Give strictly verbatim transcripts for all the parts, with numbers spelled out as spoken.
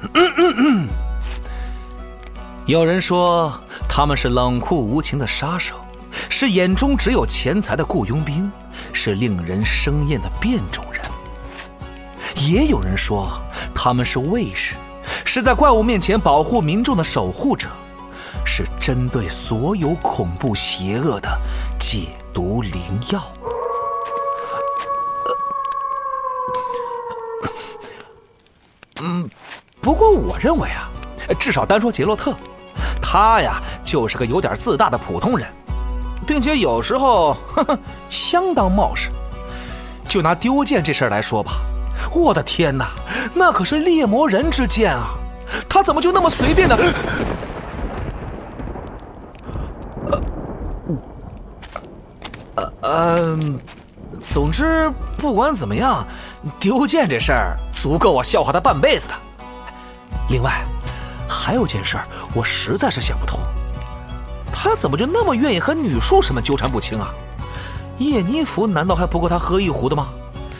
嗯嗯嗯有人说他们是冷酷无情的杀手，是眼中只有钱财的雇佣兵，是令人生厌的变种人。也有人说他们是卫士，是在怪物面前保护民众的守护者，是针对所有恐怖邪恶的解毒灵药。嗯，不过我认为啊，至少单说杰洛特，他呀就是个有点自大的普通人，并且有时候呵呵相当冒失。就拿丢剑这事儿来说吧，我的天哪，那可是猎魔人之剑啊，他怎么就那么随便的？呃呃，总之不管怎么样，丢剑这事儿足够我笑话他半辈子的。另外还有件事儿我实在是想不通，他怎么就那么愿意和女术士们纠缠不清啊？叶尼弗难道还不够他喝一壶的吗？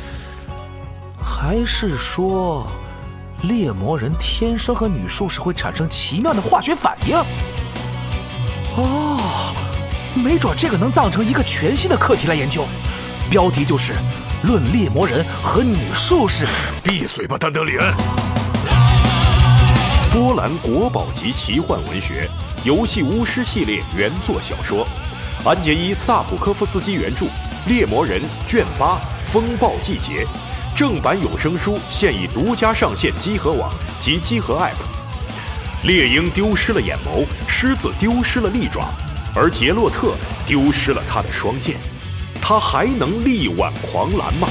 还是说猎魔人天生和女术士会产生奇妙的化学反应？哦，没准这个能当成一个全新的课题来研究，标题就是论猎魔人和女术士。 闭嘴吧，丹德里恩！波兰国宝级奇幻文学，游戏巫师系列原作小说，安杰伊·萨普科夫斯基原著，《猎魔人》卷八，风暴季节。正版有声书现已独家上线机核网及机核 App。猎鹰丢失了眼眸，狮子丢失了利爪，而杰洛特丢失了他的双剑，他还能力挽狂澜吗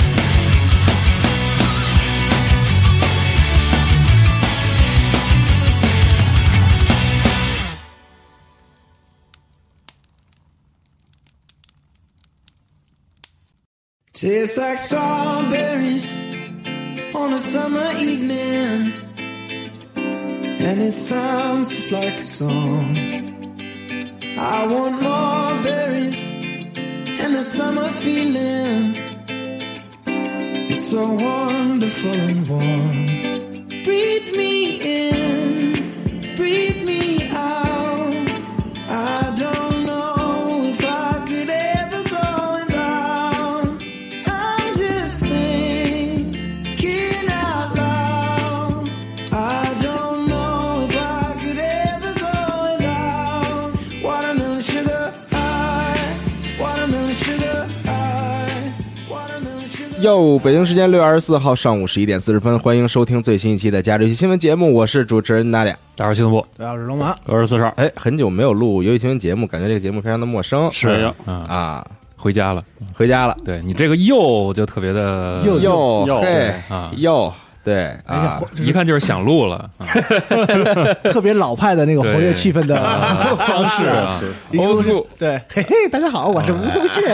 ？Tastes like strawberries on a summer evening, and it sounds just like a song. I want more berries and that summer feeling. It's so wonderful and warm. Breathe me in, breathe me out. I don't know if I could ever go without. I'm just thinking out loud. I don't know if I could ever go without watermelon sugar high, watermelon sugar high, watermelon sugar. 哟，北京时间六月二十四号上午十一点四十分，欢迎收听最新一期的加州游戏新闻节目，我是主持人娜俩。 大家好，新闻部， 大家好，我是龙马， 我是四十二。 哎，很久没有录游戏新闻节目，感觉这个节目非常的陌生。 是呀， 啊，啊回家了， 回家了。 对你这个又就特别的又哟又嘿啊哟，对啊， 一看就是想录了，啊、 特别老派的那个活跃气氛的方式， 啊是一个是对，嘿嘿，大家好，我是吴宗宪，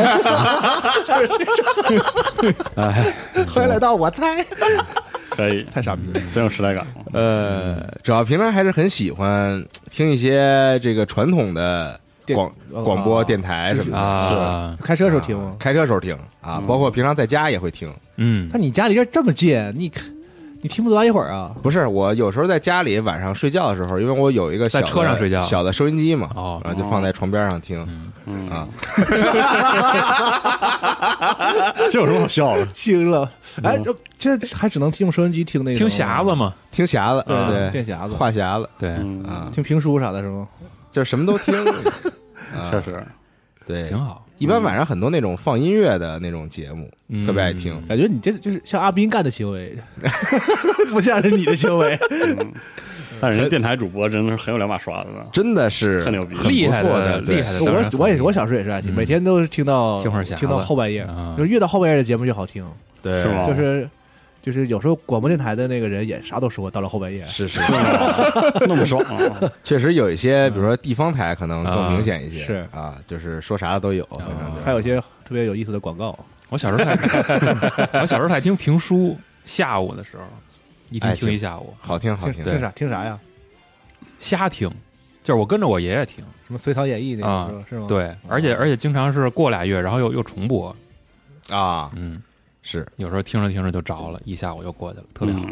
哎， 欢迎来到我猜， 可以， 太傻逼了， 真有时代感。 呃，主要平常还是很喜欢听一些这个传统的广广播电台什么的啊， 开车时候听吗？ 开车时候听啊，包括平常在家也会听。 嗯， 那你家离这这么近，你你听不完一会儿啊？ 不是，我有时候在家里晚上睡觉的时候，因为我有一个小在车上睡觉小的收音机嘛， 哦， 然后就放在床边上听， 嗯啊， 这有什么好笑的？ 惊了！哎，这这还只能用收音机听那个听匣子嘛， 听匣子， 对对， 电匣子、 话匣子， 对啊， 听评书啥的是吗？ 就是什么都听， 确实， 对， 挺好。 一般晚上很多那种放音乐的那种节目，特别爱听。 感觉你这就是像阿斌干的行为，不像是你的行为。 但是人电台主播真的是很有两把刷子的， 真的是特牛逼， 厉害的， 对厉害的。 我我也是，我小时候也是爱听，每天都是听到听会儿匣子听到后半夜啊， 就越到后半夜的节目越好听。 对， 是吗？ 就是就是有时候广播电台的那个人也啥都说，到了后半夜是是， 那么爽啊！ 确实有一些，比如说地方台可能更明显一些， 是啊，就是说啥的都有，反正还有一些特别有意思的广告。 我小时候太，我小时候太听评书，下午的时候一听听一下午， 好听好听。 听啥听啥呀？ 瞎听，就是我跟着我爷爷听， 什么《隋唐演义》那啊个是吗？ 对，而且而且经常是过俩月，然后又又重播啊， 嗯， 是有时候听着听着就着了，一下午就过去了，特别好。 嗯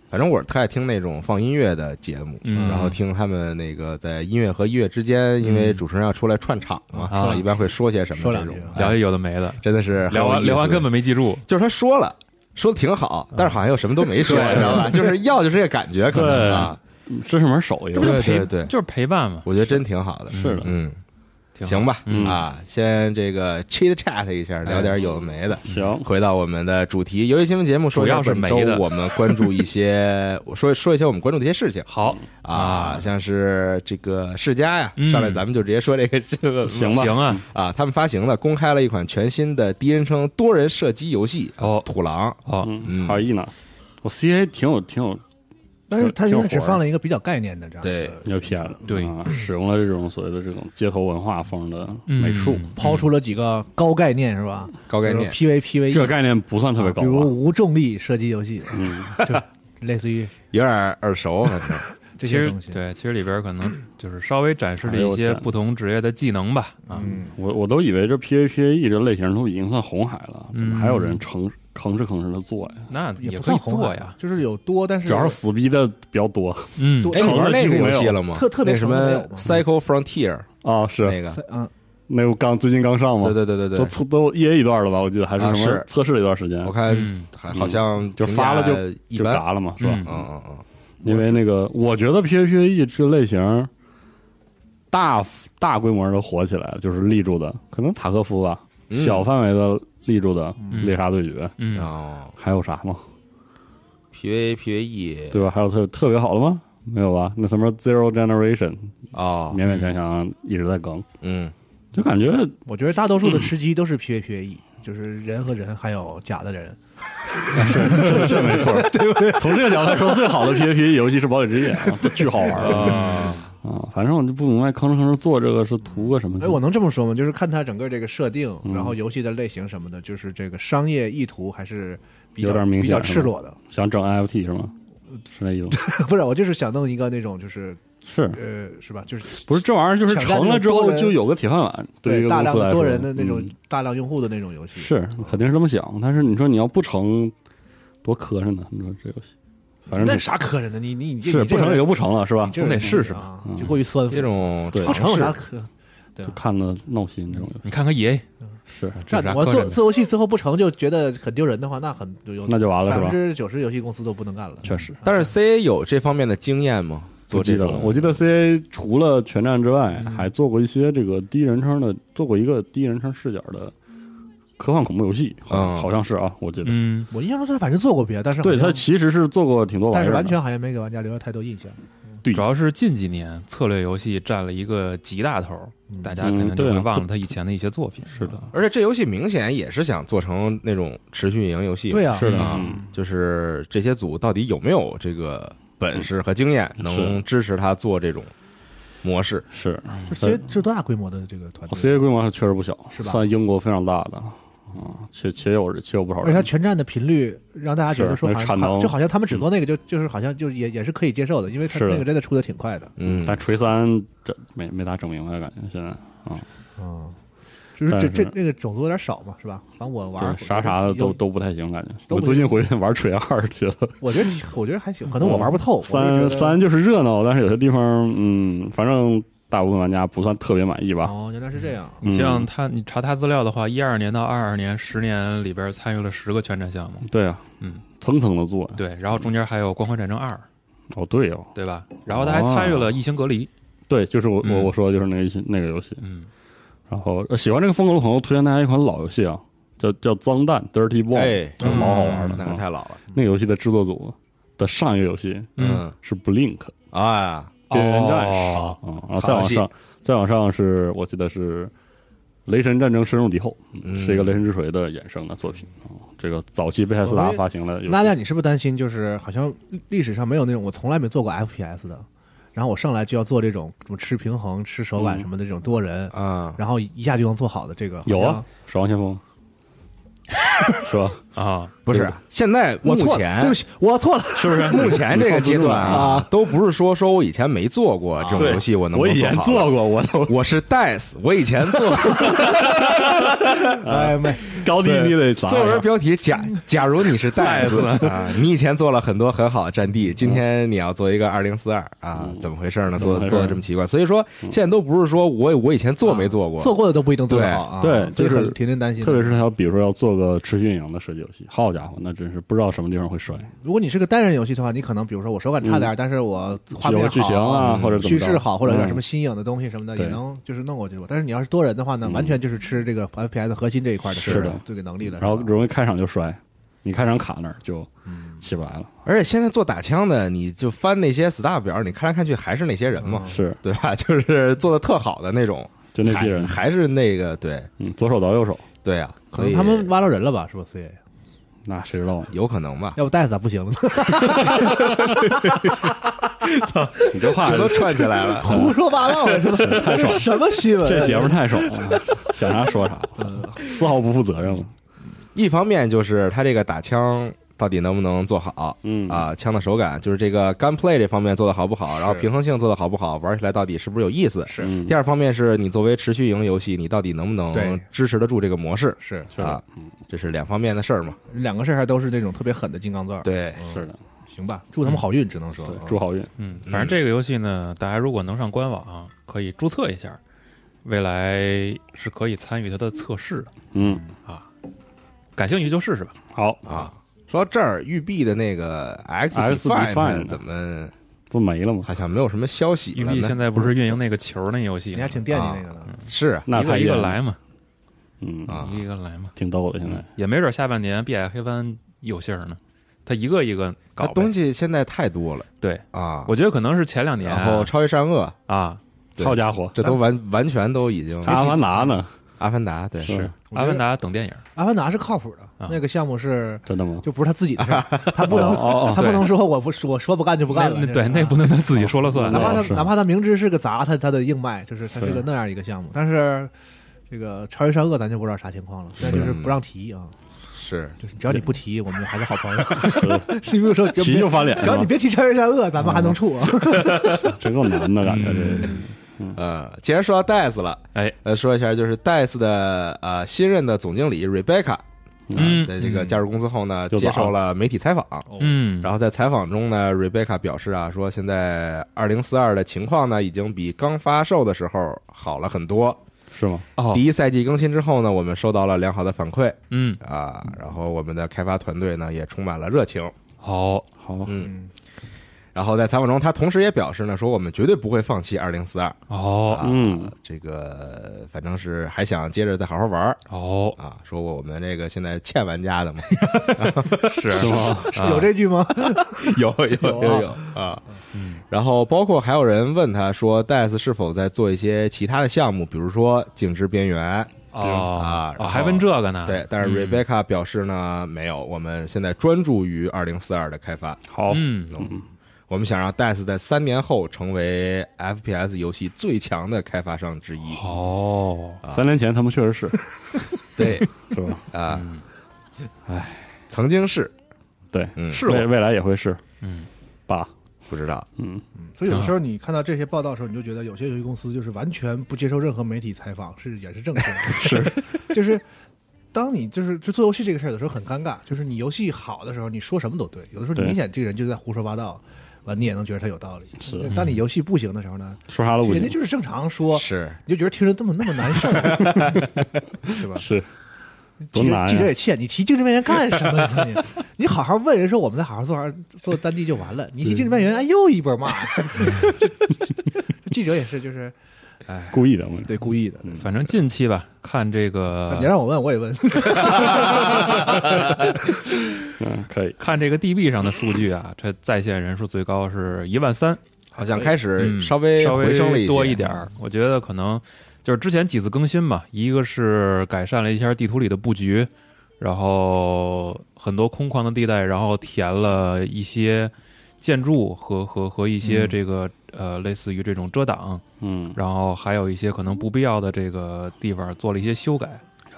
反正我特爱听那种放音乐的节目， 嗯然后听他们那个在音乐和音乐之间，因为主持人要出来串场嘛， 啊一般会说些什么这种说两句， 聊些有的没的， 真的是聊完聊完根本没记住。 就是他说了，说的挺好，但是好像又什么都没说，你知道吧？就是要就是这个感觉，可能啊， 这是门手艺， 对这不是陪对对， 就是陪伴嘛。 我觉得真挺好的， 是的嗯。 挺好行吧， 嗯啊，先这个 chit chat 一下，聊点有的没的。 行， 回到我们的主题，游戏新闻节目，说一下主要是本周没的我们关注一些，我说说一些我们关注的一些事情好啊，像是这个世嘉呀， 嗯上来咱们就直接说这个新闻吧， 行吧行啊， 啊，他们发行了公开了一款全新的第一人称多人射击游戏哦土狼， 好， 嗯， 嗯还有 E N A S，我 C A 挺有挺有但是它现在只挺火放了一个比较概念的这样的对牛批的， 对啊，使用了这种所谓的这种街头文化风的美术， 嗯抛出了几个高概念是吧？ 高概念， P V P V， 这个概念不算特别高比如吧？ 无重力射击游戏， 嗯， 就类似于有点耳熟，反正其实这些东西。 对，其实里边可能就是稍微展示了一些哎呦天不同职业的技能吧。啊， 嗯， 我我都以为这 P V P A E 这类型都已经算红海了，怎么还有人嗯吭吭哧吭哧的做呀？ 那也不可以算红海做呀。 就是有多，但是主要是死逼的比较多嗯， 多哎，你玩那个几乎没有游戏了吗？ 特特别那什么长的没有吗 Cycle Frontier 啊，是那个， 嗯， 那个刚最近刚上嘛， 对对对对对都，测都 E A 一段了吧？我记得还是啊什么是测试了一段时间我，看嗯还好像就发了就就评价一般， 嘎了嘛，是吧？ 嗯嗯嗯嗯， 因为那个，我觉得 P V P A E 这类型大大规模的火起来，就是立住的，可能塔科夫吧， 嗯小范围的立住的嗯猎杀对决， 嗯， 哦还有啥吗？ ，P V P V E 对吧？还有特特别好的吗？没有吧？那什么 Zero Generation， 哦， 勉勉强强一直在更， 嗯， 就感觉我觉得大多数的吃鸡都是 P V P V E，就是人和人还有假的人。 这这没错，对不对？从这个角度来说，最好的 P V P 游戏是堡垒之夜啊，巨好玩啊！啊，反正我就不明白，吭哧吭哧做这个是图个什么？ 哎，我能这么说吗？就是看它整个这个设定， 嗯然后游戏的类型什么的，就是这个商业意图还是比较有点明显比较赤裸的。 想整 N F T 是吗？是那意思吗？ 不是，我就是想弄一个那种，就是是呃，是吧？就是不是这玩意儿就是成了之后就有个铁饭碗，对于一个大公司来说， 量的多人的那种嗯大量用户的那种游戏。 是肯定是这么想，但是你说你要不成，多磕碜呢？你说这游戏，反正那你啥磕碜的？你你你是不成也就不成了，是吧？ 总得你这人试试嘛啊嗯就过于酸腐。 这种对不成有啥尝试磕？对就看着闹心这种游戏你看看 E A， 是， 这有啥那我做磕碜的？ 做游戏最后不成就觉得很丢人的话，那很就有那就完了百分是吧？ 之九十游戏公司都不能干了。 确实。 但是 C A 有这方面的经验吗？ 不记得了， 做这种， 我记得 C A 除了全战之外， 嗯还做过一些这个第一人称的，做过一个第一人称视角的科幻恐怖游戏，好像嗯好像是啊，我记得。 嗯， 我印象中他反正做过别的，但是对好像他其实是做过挺多玩但是意儿的， 完全好像没给玩家留下太多印象。 对主要是近几年策略游戏占了一个极大头， 嗯大家可能就会嗯对啊忘了他以前的一些作品。 是的， 而且这游戏明显也是想做成那种持续运营游戏， 对啊是的， 啊嗯， 就是这些组到底有没有这个本事和经验， 是能支持他做这种模式？ 是就 C A 是多大规模的这个团队？ C A 规模确实不小， 是吧算英国非常大的啊，且且有且有不少而且它人。 全站的频率让大家觉得说是好像那产能就好像他们只做那个就就是好像就也也是可以接受的，因为它是的那个真的出的挺快的。 嗯， 但锤三这没没咋整明白，感觉现在啊， 嗯，就是但是这这那个种族有点少嘛，是吧？反正我玩儿对啥啥的都有都不太行，感觉。 都不我最近回去玩锤二，觉得我觉得我觉得还行，可能我玩不透。我就觉三得三就是热闹，但是有些地方嗯，反正大部分玩家不算特别满意吧。 哦，原来是这样。 你像嗯他，你查他资料的话，一二年到二二年十年里边参与了十个全战项目， 对啊， 嗯， 层层的做。 对，然后中间还有《光环战争二》， 哦，对哦， 对吧？然后他还参与了《异形隔离》， 对，就是我我嗯我说的就是那个那个游戏。 嗯， 然后呃喜欢这个风格的朋友，推荐大家一款老游戏啊，叫叫《脏蛋 Dirty Bomb》， 哎， 这老好玩了。 那个啊太老了， 那个游戏的制作组的上一个游戏嗯是 Blink 啊， 边缘战士哦啊，然后再往上再往上是我记得是《雷神战争：深入敌后》， 嗯是一个雷神之锤的衍生的作品啊。这个早期贝塞斯达发行了游戏， 娜娜，你是不是担心就是好像历史上没有那种我从来没做过 F P S 的，然后我上来就要做这种什么吃平衡、吃手感嗯什么的这种多人， 啊， 然后一下就能做好的这个？ 有啊，《守望先锋》 是吧？ 啊， 不是，现在目我错了， 前对不起，我错了， 是不是？ 目前这个阶段啊， 都不是说说我以前没做过这种游戏，我能不我以前能好做过，我都我是 D I C E， 我以前做哎没， 高低你得砸作文标题假假如你是 D I C E 啊，你以前做了很多很好的战地，今天你要做一个二零四二啊，怎么回事呢？做做的这么奇怪，所以说现在都不是说我我以前做没做过， 做过的都不一定做得好啊， 对所以就是很挺令人担心的。 特别是他要比如说要做个持续运营的射击游戏，好家伙，那真是不知道什么地方会摔。 如果你是个单人游戏的话，你可能比如说我手感差点，但是我画面有个剧情啊，或者怎么着叙事好，或者有点什么嗯新颖的东西什么的， 对也能就是弄过去。但是你要是多人的话呢， 嗯完全就是吃这个 F P S 核心这一块的是的这个能力了。 然后是吧容易开场就摔，你开场卡那儿就起不来了。 而且现在做打枪的，你就翻那些 stat 表，你看来看去还是那些人嘛， 是， 对吧？就是做的特好的那种， 就那些人还还是那个对嗯，左手倒右手， 对啊， 可所以能他们挖到人了吧？是吧 ？C A， 那谁知道呢？ 有可能吧？ 要不戴斯咋不行了呢？ 你这话这都串起来了。 胡说八道是吧？ 太爽了什么新闻？ 这节目太爽了，想啥说啥，丝毫不负责任了。 一方面就是他这个打枪到底能不能做好， 嗯啊，枪的手感，就是这个 gunplay 这方面做的好不好，然后平衡性做的好不好，玩起来到底是不是有意思？ 是嗯第二方面是你作为持续营游戏，你到底能不能对支持得住这个模式？ 是是啊的，， 这是两方面的事儿嘛。 两个事儿还都是那种特别狠的金刚钻。， 对， 是的， 行吧，祝他们好运，只能说对，祝好运。 嗯，反正这个游戏呢，大家如果能上官网，可以注册一下，未来是可以参与它的测试的嗯， 啊。感兴趣就试试吧。 好， 啊，说到这儿，育碧的那个 X X Define Define 怎么不没了吗？ 好像没有什么消息了呢？ 育碧现在不是运营那个球那游戏吗， 你还挺惦记那个的。 是啊一个一那太严了， 个来嘛， 嗯啊一个一个来嘛， 挺逗的。现在也没准下半年碧海黑湾有信儿呢。他一个一个搞呗那东西现在太多了对， 啊， 我觉得可能是前两年， 然后超越善恶， 啊， 对好家伙， 这都完完全都已经还阿凡达呢？ 阿凡达对是阿凡达等电影， 阿凡达是靠谱的， 啊那个项目是真的吗？ 就不是他自己的事儿，他不能哦哦哦他不能说我不我说不干就不干了。 那对， 这是那不能他自己说了算哪。怕他是哪怕他明知是个砸，他他的硬卖，就是他是个是那样一个项目。但是这个超越善恶咱就不知道啥情况了，现在就是不让提啊， 是就是只要你不提，我们还是好朋友。是不是说只提就翻脸， 要你别提超越善恶，咱们还能处啊？ 真够难的感觉。这呃，既然说到 D I C E 了， 哎， 呃，说一下就是 D I C E 的呃新任的总经理 Rebecca， 嗯在这个加入公司后呢， 就接受了媒体采访。 嗯， 然后在采访中呢，Rebecca 表示啊，说现在二零四二的情况呢，已经比刚发售的时候好了很多。 是吗？ 哦第，一赛季更新之后呢，我们收到了良好的反馈嗯， 啊，然后我们的开发团队呢也充满了热情。 好， 好， 嗯，然后在采访中，他同时也表示呢，说我们绝对不会放弃二零四二。 哦， 啊， 嗯这个反正是还想接着再好好玩儿哦， 啊。说我们这个现在欠玩家的嘛， 是是吗？ 是有这句吗？ 有有有有有啊。然后包括还有人问他说 D I C E 是否在做一些其他的项目，比如说《静止边缘》 哦啊，然哦， 后还问这个呢？ 对，但是嗯 Rebecca 表示呢，没有，我们现在专注于二零四二的开发。 好， 嗯， 我们想让 D I C E 在三年后成为 F P S 游戏最强的开发商之一。 哦， 三年前他们确实是， 对是吧？ 啊， 唉， 曾经是， 对， 嗯， 是我， 未未来也会是嗯， 吧？ 不知道， 嗯， 所以有的时候你看到这些报道的时候，你就觉得有些游戏公司就是完全不接受任何媒体采访，是也是正确的。是，就是当你就是就做游戏这个事儿，有时候很尴尬，就是你游戏好的时候，你说什么都对；有的时候你对明显这个人就在胡说八道，完你也能觉得他有道理。 是当你游戏不行的时候呢， 说啥都不行， 人家就是正常说， 是你就觉得听着这么那么难受，对吧？ 是多记者难呀记者也欠你提竞争边缘干什么呀？你你好好问人说我们再好好做好做单地就完了，你提竞争边缘，哎又一波骂。记者也是，就是故意的嘛。 对故意的。 反正近期吧，看这个你让我问我也问， 嗯，可以， 看这个 D B 上的数据啊，这在线人数最高是一万三， 好像开始嗯稍微稍回升了一些多一点儿。我觉得可能就是之前几次更新嘛，一个是改善了一下地图里的布局，然后很多空旷的地带，然后填了一些建筑和和和一些这个、呃类似于这种遮挡， 嗯， 然后还有一些可能不必要的这个地方做了一些修改。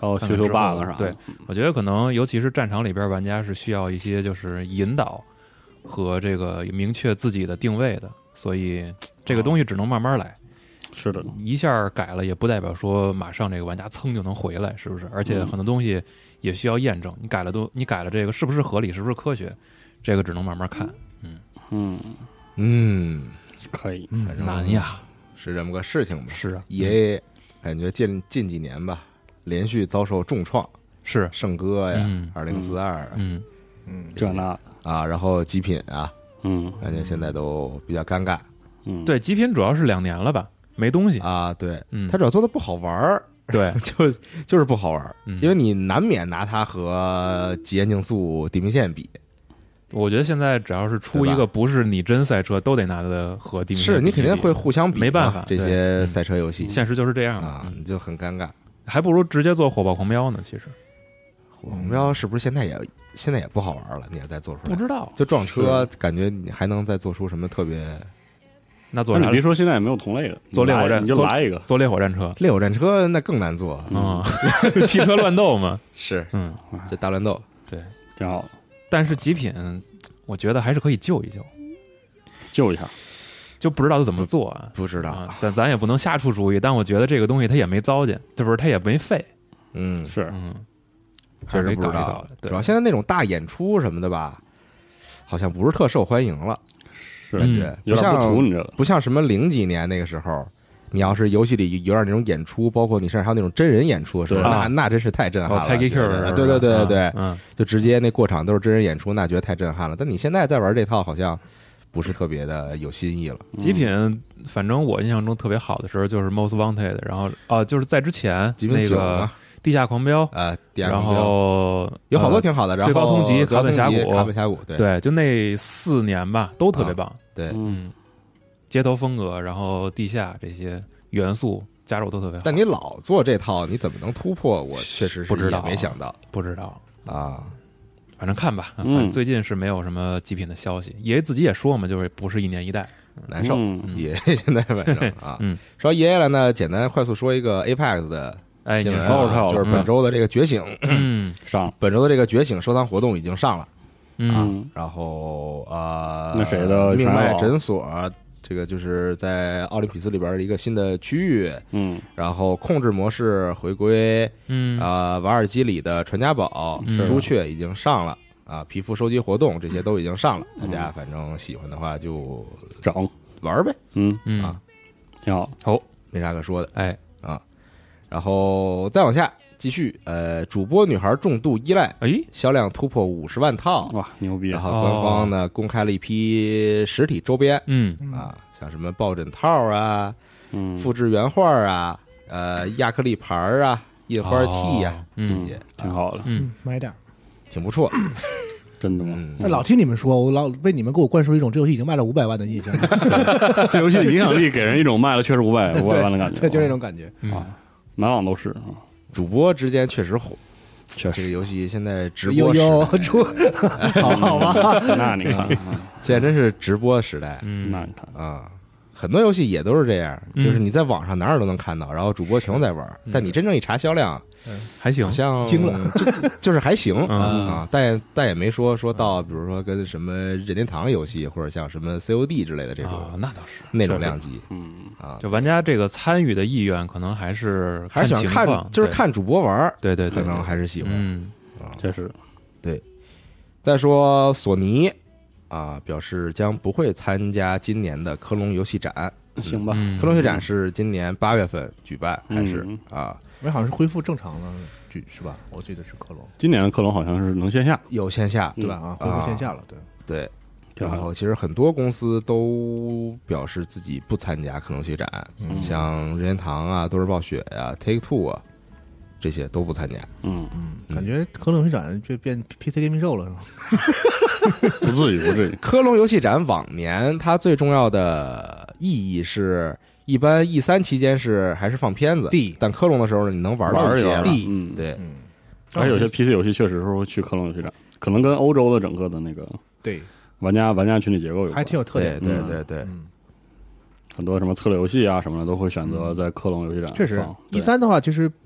还有修修 bug 啥的。 对，我觉得可能尤其是战场里边，玩家是需要一些就是引导和这个明确自己的定位的，所以这个东西只能慢慢来。 是的， 一下改了也不代表说马上这个玩家蹭就能回来，是不是？而且很多东西也需要验证，你改了都你改了这个是不是合理，是不是科学，这个只能慢慢看。嗯嗯嗯， 可以， 反正难呀， 是这么个事情吧？ 是啊， 也感觉近近几年吧，连续遭受重创， 是圣歌呀嗯， 二零四二， 嗯嗯， 这那的， 啊，然后极品啊， 嗯感觉现在都比较尴尬嗯， 对，极品主要是两年了吧，没东西。 啊。对， 嗯， 它主要做的不好玩儿， 对， 就就是不好玩儿， 嗯因为你难免拿它和极限竞速、地平线比。 我觉得现在只要是出一个不是拟真赛车，都得拿它和地平线是你肯定比会互相比嘛， 没办法这些赛车游戏现实就是这样啊， 嗯你就很尴尬。 还不如直接做火爆狂飙呢。其实火红标是不是现在也现在也不好玩了？你也再做出来， 不知道就撞车，感觉你还能再做出什么特别？ 那做啥但你别说，现在也没有同类的， 做烈火战你就做来一个， 做烈火战车烈火战车那更难做， 啊，汽车乱斗嘛。 是嗯， 这大乱斗。 对。 挺好的， 但是极品，我觉得还是可以救一救， 救一下。 就不知道他怎么做啊。 不知道， 啊，咱咱也不能瞎出主意，但我觉得这个东西他也没糟践，这不是他也没废， 嗯， 是， 嗯，还是可以确实不知道搞一搞的。。对主要现在那种大演出什么的吧，好像不是特受欢迎了， 是感觉嗯有点不像图你这个， 不像什么零几年那个时候，你要是游戏里有点那种演出，包括你甚至还有那种真人演出的时候， 对那啊那真是太震撼哦了。 ，Peggy 觉得 Q， 对对对对对， 嗯， 就直接那过场都是真人演出，那觉得太震撼了。但你现在再玩这套，好像不是特别的有新意了。 极品，反正我印象中特别好的时候就是 Most Wanted，然后啊，就是在之前极品九那个嘛， 地下狂飙， 呃，地下然狂飙后有好多呃挺好的，然后最高通缉最高通缉卡本峡谷卡本峡谷，对对，就那四年吧，都特别棒。 对。 嗯， 嗯，街头风格，然后地下这些元素加入都特别好。 但你老做这套，你怎么能突破？我确实是不知道也没想到不知道， 啊。 反正看吧。反嗯正最近是没有什么极品的消息，爷爷自己也说嘛，就是不是一年一代。 难受， 嗯也现在反正啊， 嗯， 说爷爷了呢，简单快速说一个 Apex 的哎， 新闻你说啊，就是本周的这个觉醒， 嗯上， 本周的这个觉醒收藏活动已经上了， 嗯嗯， 然后呃， 那谁的命脉全网诊所，这个就是在奥林匹斯里边的一个新的区域， 嗯， 然后控制模式回归， 嗯啊，瓦尔基里的传家宝是朱雀已经上了。啊，皮肤收集活动这些都已经上了，大嗯家反正喜欢的话就整， 玩呗， 嗯， 嗯啊挺好， 好， 没啥可说的。 哎， 然后再往下继续，呃，主播女孩重度依赖哎， 销量突破五十万套， 哇，牛逼然，后官方呢公开了一批实体周边嗯啊，像什么抱枕套啊、 嗯， 复制原画啊、呃亚克力牌啊、印花 T 呀哦这嗯些， 挺好的， 嗯嗯，买点儿。 挺不错。 真的吗？ 嗯， 但老听你们说，我老被你们给我灌输一种这游戏已经卖了五百万的印象， 这游戏的影响力给人一种卖了确实五百五百万的感觉， 对，就那种感觉。 嗯啊，满网都是啊， 主播之间确实火， 确实， 这个游戏现在直有播时代， 有出，好好吧？ 那你看，啊现在真是直播时代嗯， 那你看， 啊。很多游戏也都是这样， 嗯就是你在网上哪儿都能看到，然后主播全都在玩，但你真正一查销量， 还行好，像惊了就就是还行嗯啊，但也但也没说说到，比如说跟什么任天堂游戏或者像什么 C O D 之类的这啊种， 那倒是， 那种量级嗯， 啊， 就玩家这个参与的意愿可能还是还是想情况看，就是，看主播玩儿， 对对对，对可能还是喜欢。 嗯确实， 再说索尼啊，表示将不会参加今年的科隆游戏展。 行吧， 嗯科隆游戏展是今年八月份举办，还是嗯啊我好像是恢复正常了，举是吧？我记得是科隆， 今年的克隆好像是能线下， 有线下对吧？啊，恢复线下了，对。 对。 挺好然后其实很多公司都表示自己不参加科隆游戏展， 嗯像任天堂啊、多人暴雪呀、Take Two 啊，这些都不参加。 嗯， 嗯，感觉科隆游戏展就变 P C Gaming Show 了，是吧？ 不至于，不至于， 科隆游戏展往年它最重要的意义是，一般 E 三期间是还是放片子 D 但科隆的时候呢，你能玩到玩一玩一些了。 D 嗯，， 对， 嗯， 而且有些 P C 游戏确实是会去克隆游戏展，可能跟欧洲的整个的那个对， 玩家玩家群体结构有关， 还挺有特对点的。 对嗯对对， 嗯， 很多什么策略游戏啊什么的都会选择在克隆游戏展放。 确实对 ，E 三的话，其实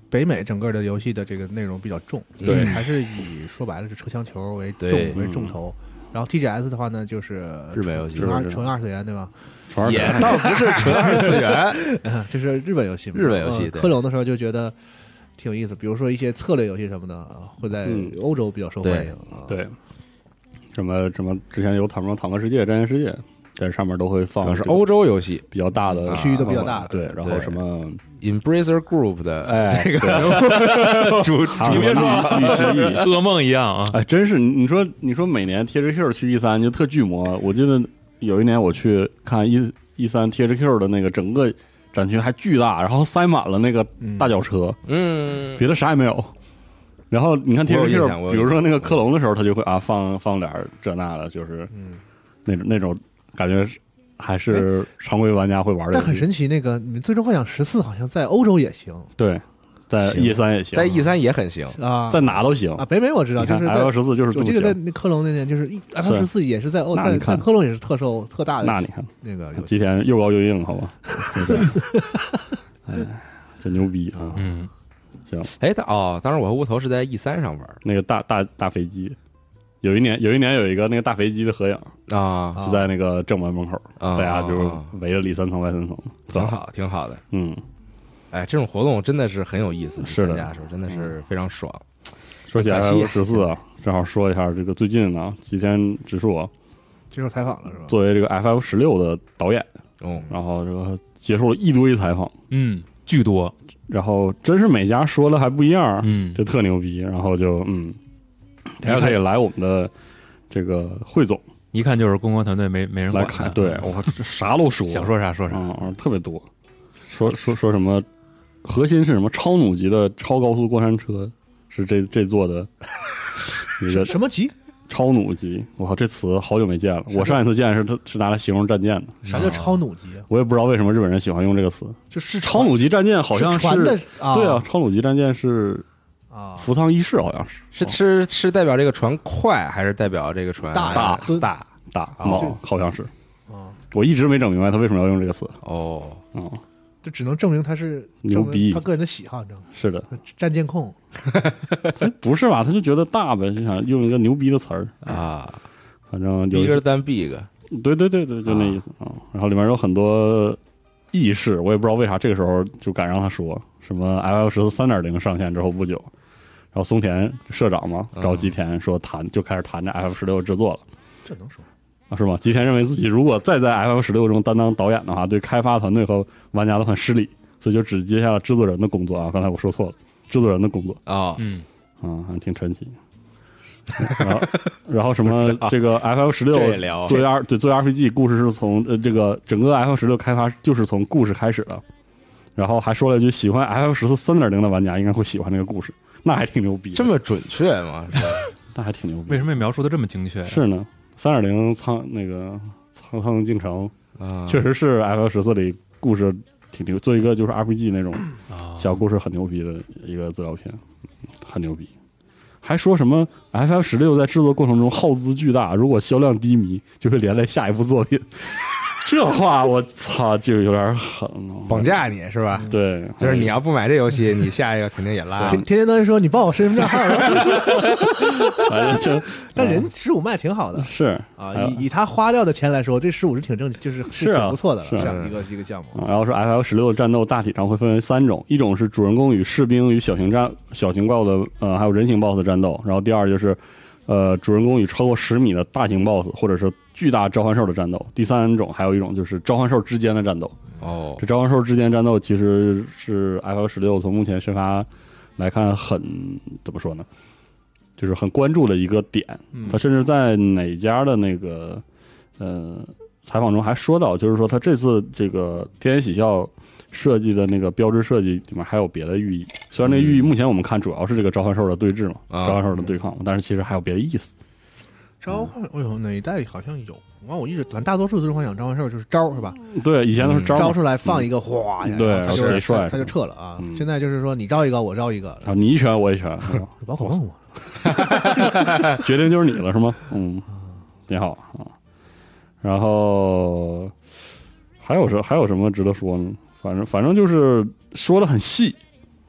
北美整个的游戏的这个内容比较重， 对还是以说白了是车枪球为重对为重头。然后 T G S 的话呢，就是日本游戏纯二日本纯二次元对吧？ 传也倒不是纯二次元， 就是日本游戏嘛， 日本游戏对嗯科隆的时候就觉得挺有意思，比如说一些策略游戏什么的，啊会在嗯欧洲比较受欢迎。啊对，什么什么之前有坦克坦克世界、战舰世界，在上面都会放这个主要是欧洲游戏比较大的区域都比较大对，然后对什么 Embracer Group 的哎， 这个对主还有什么绿蜥蜴， 噩梦一样啊！ 哎，真是你说你说每年 T H Q 去 E 三就特巨魔，我记得有一年我去看 E E 三 T H Q 的那个整个展区还巨大，然后塞满了那个大脚车， 嗯， 别的啥也没有。然后你看 T 我 H 有印 Q， 象我有比如说那个印象克隆的时候，他就会啊放放点儿这那的，就是那种那种感觉还是常规玩家会玩的游戏。 但很神奇，那个你们最终幻想十四好像在欧洲也行对，在行 E 三也行， 在 E 三也很行， 啊， 在哪都行啊，北美我知道， 你看就是在 F 十四就是这么我记得在行。 那科隆那年，就是 F 十四也是在欧在那你看在科隆也是特受特大的那你看， 那个游戏。 吉田又高又硬，好吧？就这样哎，这牛逼啊！ 嗯， 行， 哎，当哦，当时我和乌头是在 E 三上玩那个大大大飞机，有一年有一年有一个那个大飞机的合影， 啊， 就在那个正门门口， 啊大家就是围着里三层外三层，特挺。好，挺好的。 嗯， 哎，这种活动真的是很有意思， 是的参加的时候真的是非常爽。 说起来可惜 F 十四啊，正好说一下这个最近呢，吉田直树啊， 接受采访了是吧？ 作为这个 F F 十六的导演， 哦， 然后这个接受了一堆采访， 嗯，巨多， 然后真是每家说的还不一样， 嗯， 就特牛逼，然后就嗯，大家可以来我们的这个汇总一看就是公关团队没没人来管他， 看，对我这啥都说， 想说啥说啥， 嗯，特别多，说说说什么，核心是什么超弩级的超高速过山车，是这这座的一个什么级？ 超弩级，我靠，这词好久没见了。我上一次见是它是拿来形容战舰的， 啥叫超弩级啊？ 我也不知道为什么日本人喜欢用这个词。 就是超弩级战舰好像是船的啊对啊，超弩级战舰是啊， 福仓一世，好像是是是是代表这个船快，还是代表这个船大大吨大？ 大哦毛，好像是。 啊， 我一直没整明白他为什么要用这个词。 哦， 嗯， 这只能证明他是牛逼证明他个人的喜好，你知道吗？ 是的， 战舰控不是吧？他就觉得大呗，就想用一个牛逼的词儿。 啊反正有一 ，bigger than big， 对对对对，就那意思啊。然后里面有很多轶事，我也不知道为啥这个时候就敢让他说什么 F F 十四三点零上线之后不久，然后松田社长嘛嗯找吉田说谈就开始谈着 F F 十六制作了这能说？ 啊，是吗？吉田认为自己如果再在 F F 十六中担当导演的话，对开发团队和玩家都很失礼，所以就只接下了制作人的工作啊。刚才我说错了，制作人的工作啊， 嗯， 啊，还挺神奇。然后，然后什么这个 F F 十六这也聊作为 R 对作为 R P G 故事是从呃这个整个 F F 十六开发就是从故事开始的，然后还说了一句喜欢 F F 十四三点零的玩家应该会喜欢这个故事，那还挺牛逼的， 这么准确吗？ 那还挺牛逼。 为什么描述的这么精确？ 是呢？三点零苍那个苍苍进城啊， 确实是 F F 十四里故事挺牛，做一个就是 R P G 那种啊， 小故事很牛逼的一个资料片，很牛逼。还说什么 F F 十六在制作过程中耗资巨大，如果销量低迷，就会连累下一部作品。这话我操，就有点狠了， 绑架你是吧？ 对， 就是你要不买这游戏，你下一个肯定也拉天天天都说你报我身份证号了， 反正就， 但人十五卖挺好的是啊， 还有以以他花掉的钱来说，这十五是挺正，就是是啊挺不错的了， 是啊这样一个一个项目。 啊然后说 F F 十六的战斗大体上会分为三种，一种是主人公与士兵与小型战小型 B O S S 的呃还有人形 B O S S 的战斗，然后第二就是呃主人公与超过十米的大型 B O S S 或者是巨大召唤兽的战斗，第三种还有一种就是召唤兽之间的战斗。 哦这召唤兽之间战斗其实是 F F 十六从目前宣发来看很怎么说呢，就是很关注的一个点。他甚至在哪家的那个呃采访中还说到，就是说他这次这个天野喜孝设计的那个标志设计里面还有别的寓意，虽然那寓意目前我们看主要是这个召唤兽的对峙嘛， 啊召唤兽的对抗嘛，但是其实还有别的意思。 召唤，哎呦，哪一代好像有？完，我一直反正大多数最终幻想召唤兽就是招是吧？ 对，以前都是招嘛招出来放一个哗， 对他就贼帅他就撤了啊嗯。 现在就是说你招一个我招一个， 啊，你一拳我一拳，是吧宝可梦嘛。 决定就是你了是吗？嗯，挺好啊。然后还有什还有什么值得说呢？反正反正就是说的很细，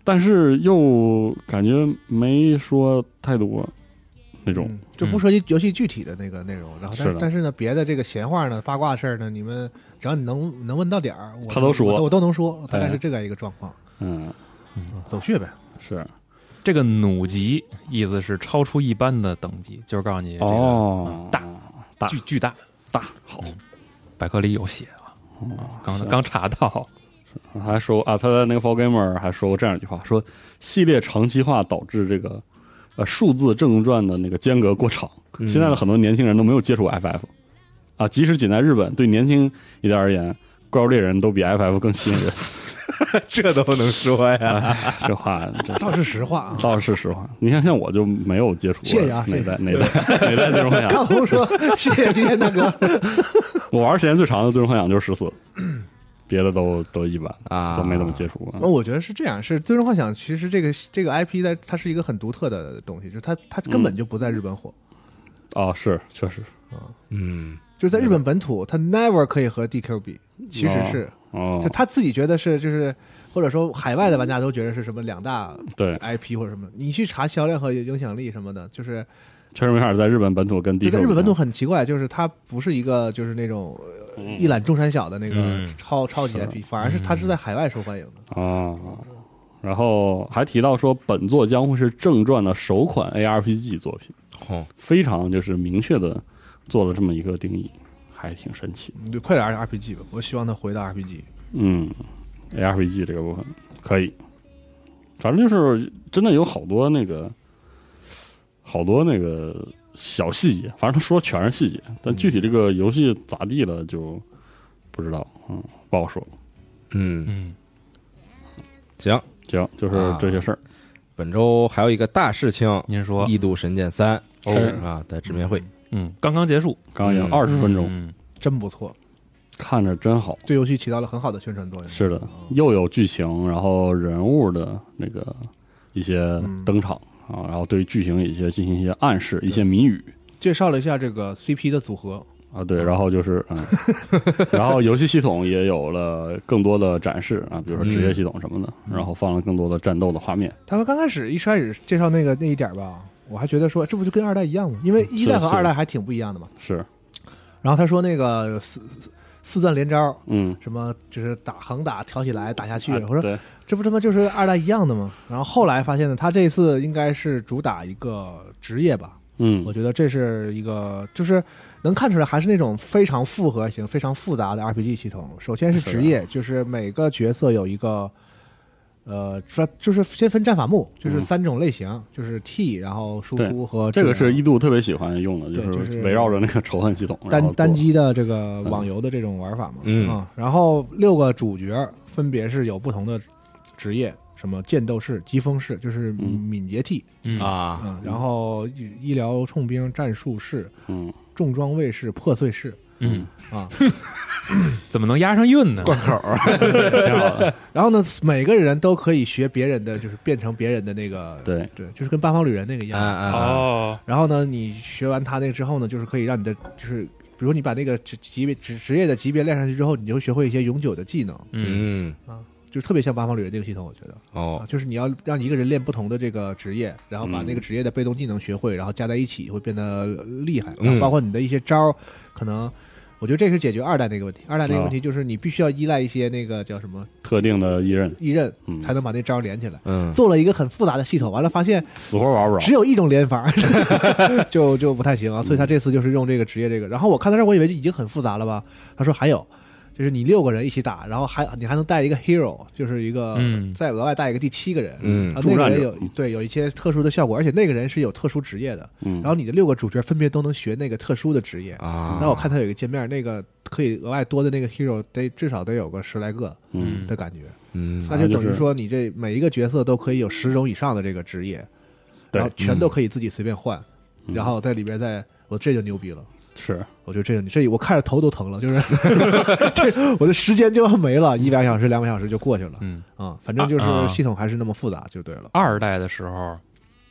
但是又感觉没说太多那种， 嗯就不涉及游戏具体的那个内容。然后但是的但是呢，别的这个闲话呢、八卦事儿呢，你们只要你能能问到点儿，我他都说我都我都能说，大概哎是这个一个状况。 嗯， 嗯走穴呗。 是这个弩级意思是超出一般的等级，就是告诉你这个、 哦嗯大大巨巨大大好。 百科里有写啊，刚是刚查到。 还说啊，他在那个 For Gamer 还说过这样一句话，说系列长期化导致这个呃数字正传的那个间隔过长， 嗯现在的很多年轻人都没有接触 F F 啊，即使仅在日本，对年轻一点而言，怪物猎人都比 F F 更吸引人。 这都能说呀？ 哎，这话这倒是实话啊。 倒是实话。你看，像我就没有接触过谢谢啊谢谢哪代哪代哪代最终幻想。 看红说谢谢今天大哥。 我玩时间最长的最终幻想就是十四，别的都都一般啊都没怎么接触过。 那我觉得是这样，是最终幻想，其实这个这个 I P 在它是一个很独特的东西，就是它它根本就不在日本火， 哦，是确实嗯， 就是在日本本土，它 never 可以和 D Q 比，其实是， 哦就，他自己觉得是就是。或者说，海外的玩家都觉得是什么两大对， I P 或者什么，你去查销量和影响力什么的，就是确实没法在日本本土跟 D 就 Q 在日本本土很奇怪，就是它不是一个就是那种呃一览众山小的那个嗯超超级 I P，反而是它是在海外受欢迎的。 啊。然后还提到说，本作将会是正传的首款 A R P G 作品， 哦， 非常就是明确的做了这么一个定义，还挺神奇。 你就快点 R P G 吧，我希望它回到 R P G。 嗯 ，A R P G 这个部分可以，反正就是真的有好多那个好多那个小细节，反正他说全是细节，但具体这个游戏咋地了就不知道，嗯，不好说。 嗯， 嗯， 行， 行，就是这些事儿。 本周还有一个大事情， 您说 《异度神剑三》 哦啊，在直面会， 嗯，刚刚结束， 刚赢嗯二十分钟， 嗯， 真不错， 看着真好。 对游戏起到了很好的宣传作用。 是的，又有剧情，然后人物的那个一些登场、啊，然后对剧情一些进行一些暗示、一些谜语介绍了一下这个 C P 的组合， 啊，对，然后就是嗯，然后游戏系统也有了更多的展示啊，比如说职业系统什么的，然后放了更多的战斗的画面。 他们刚开始一开始介绍那个那一点吧，我还觉得说这不就跟二代一样吗？因为一代和是是二代还挺不一样的嘛。 是， 然后他说那个有四四四段连招， 嗯， 什么就是打横打挑起来打下去， 啊我说对， 这不他妈就是二代一样的吗？然后后来发现呢，他这次应该是主打一个职业吧， 嗯我觉得这是一个就是能看出来还是那种非常复合型、非常复杂的 R P G 系统。首先是职业，就是每个角色有一个。呃，说就是先分战法目，就是三种类型，就是 T， 然后输出和这个治疗是一度特别喜欢用的， 对就是围绕着那个仇恨系统，然后做单单机的这个网游的这种玩法嘛， 嗯啊，然后六个主角分别是有不同的职业，什么剑斗士、疾风士，就是嗯敏捷 T 嗯啊， 啊，然后医疗冲兵、战术士、 嗯重装卫士、破碎士嗯， 啊， 怎么能押上韵呢？ 贯口， 挺好的， 然后呢，每个人都可以学别人的，就是变成别人的那个， 对对，就是跟八方旅人那个一样。 啊啊， 哦， 然后呢，你学完他那个之后呢，就是可以让你的，就是比如说你把那个职级别职职业的级别练上去之后，你就会学会一些永久的技能， 嗯嗯， 就是特别像八方旅人这个系统，我觉得哦啊，，就是你要让一个人练不同的这个职业，然后把那个职业的被动技能学会，然后加在一起会变得厉害， 嗯然后包括你的一些招儿，可能。我觉得这是解决二代那个问题。二代那个问题就是你必须要依赖一些那个叫什么特定的一刃， 异刃， 嗯才能把那招连起来。 嗯， 做了一个很复杂的系统，完了发现死活玩不着只。有一种连法，就就不太行啊。所以他这次就是用这个职业这个。然后我看到这儿，我以为已经很复杂了吧？他说还有，就是你六个人一起打，然后还你还能带一个 hero，就是一个、 嗯再额外带一个第七个人， 嗯啊，那个人助战者有对有一些特殊的效果，而且那个人是有特殊职业的。 嗯， 然后你的六个主角分别都能学那个特殊的职业。 啊， 然后我看他有一个界面，那个可以额外多的那个 hero 得至少得有个十来个嗯的感觉。 嗯那就等就是于说，你这每一个角色都可以有十种以上的这个职业， 对然后全都可以自己随便换， 嗯然后在里边再，我这就牛逼了。 是我觉得这个这我看着头都疼了，就是这我的时间就要没了，一两小时、两个小时就过去了。 嗯， 啊，反正就是啊啊系统还是那么复杂就对了。 二代的时候，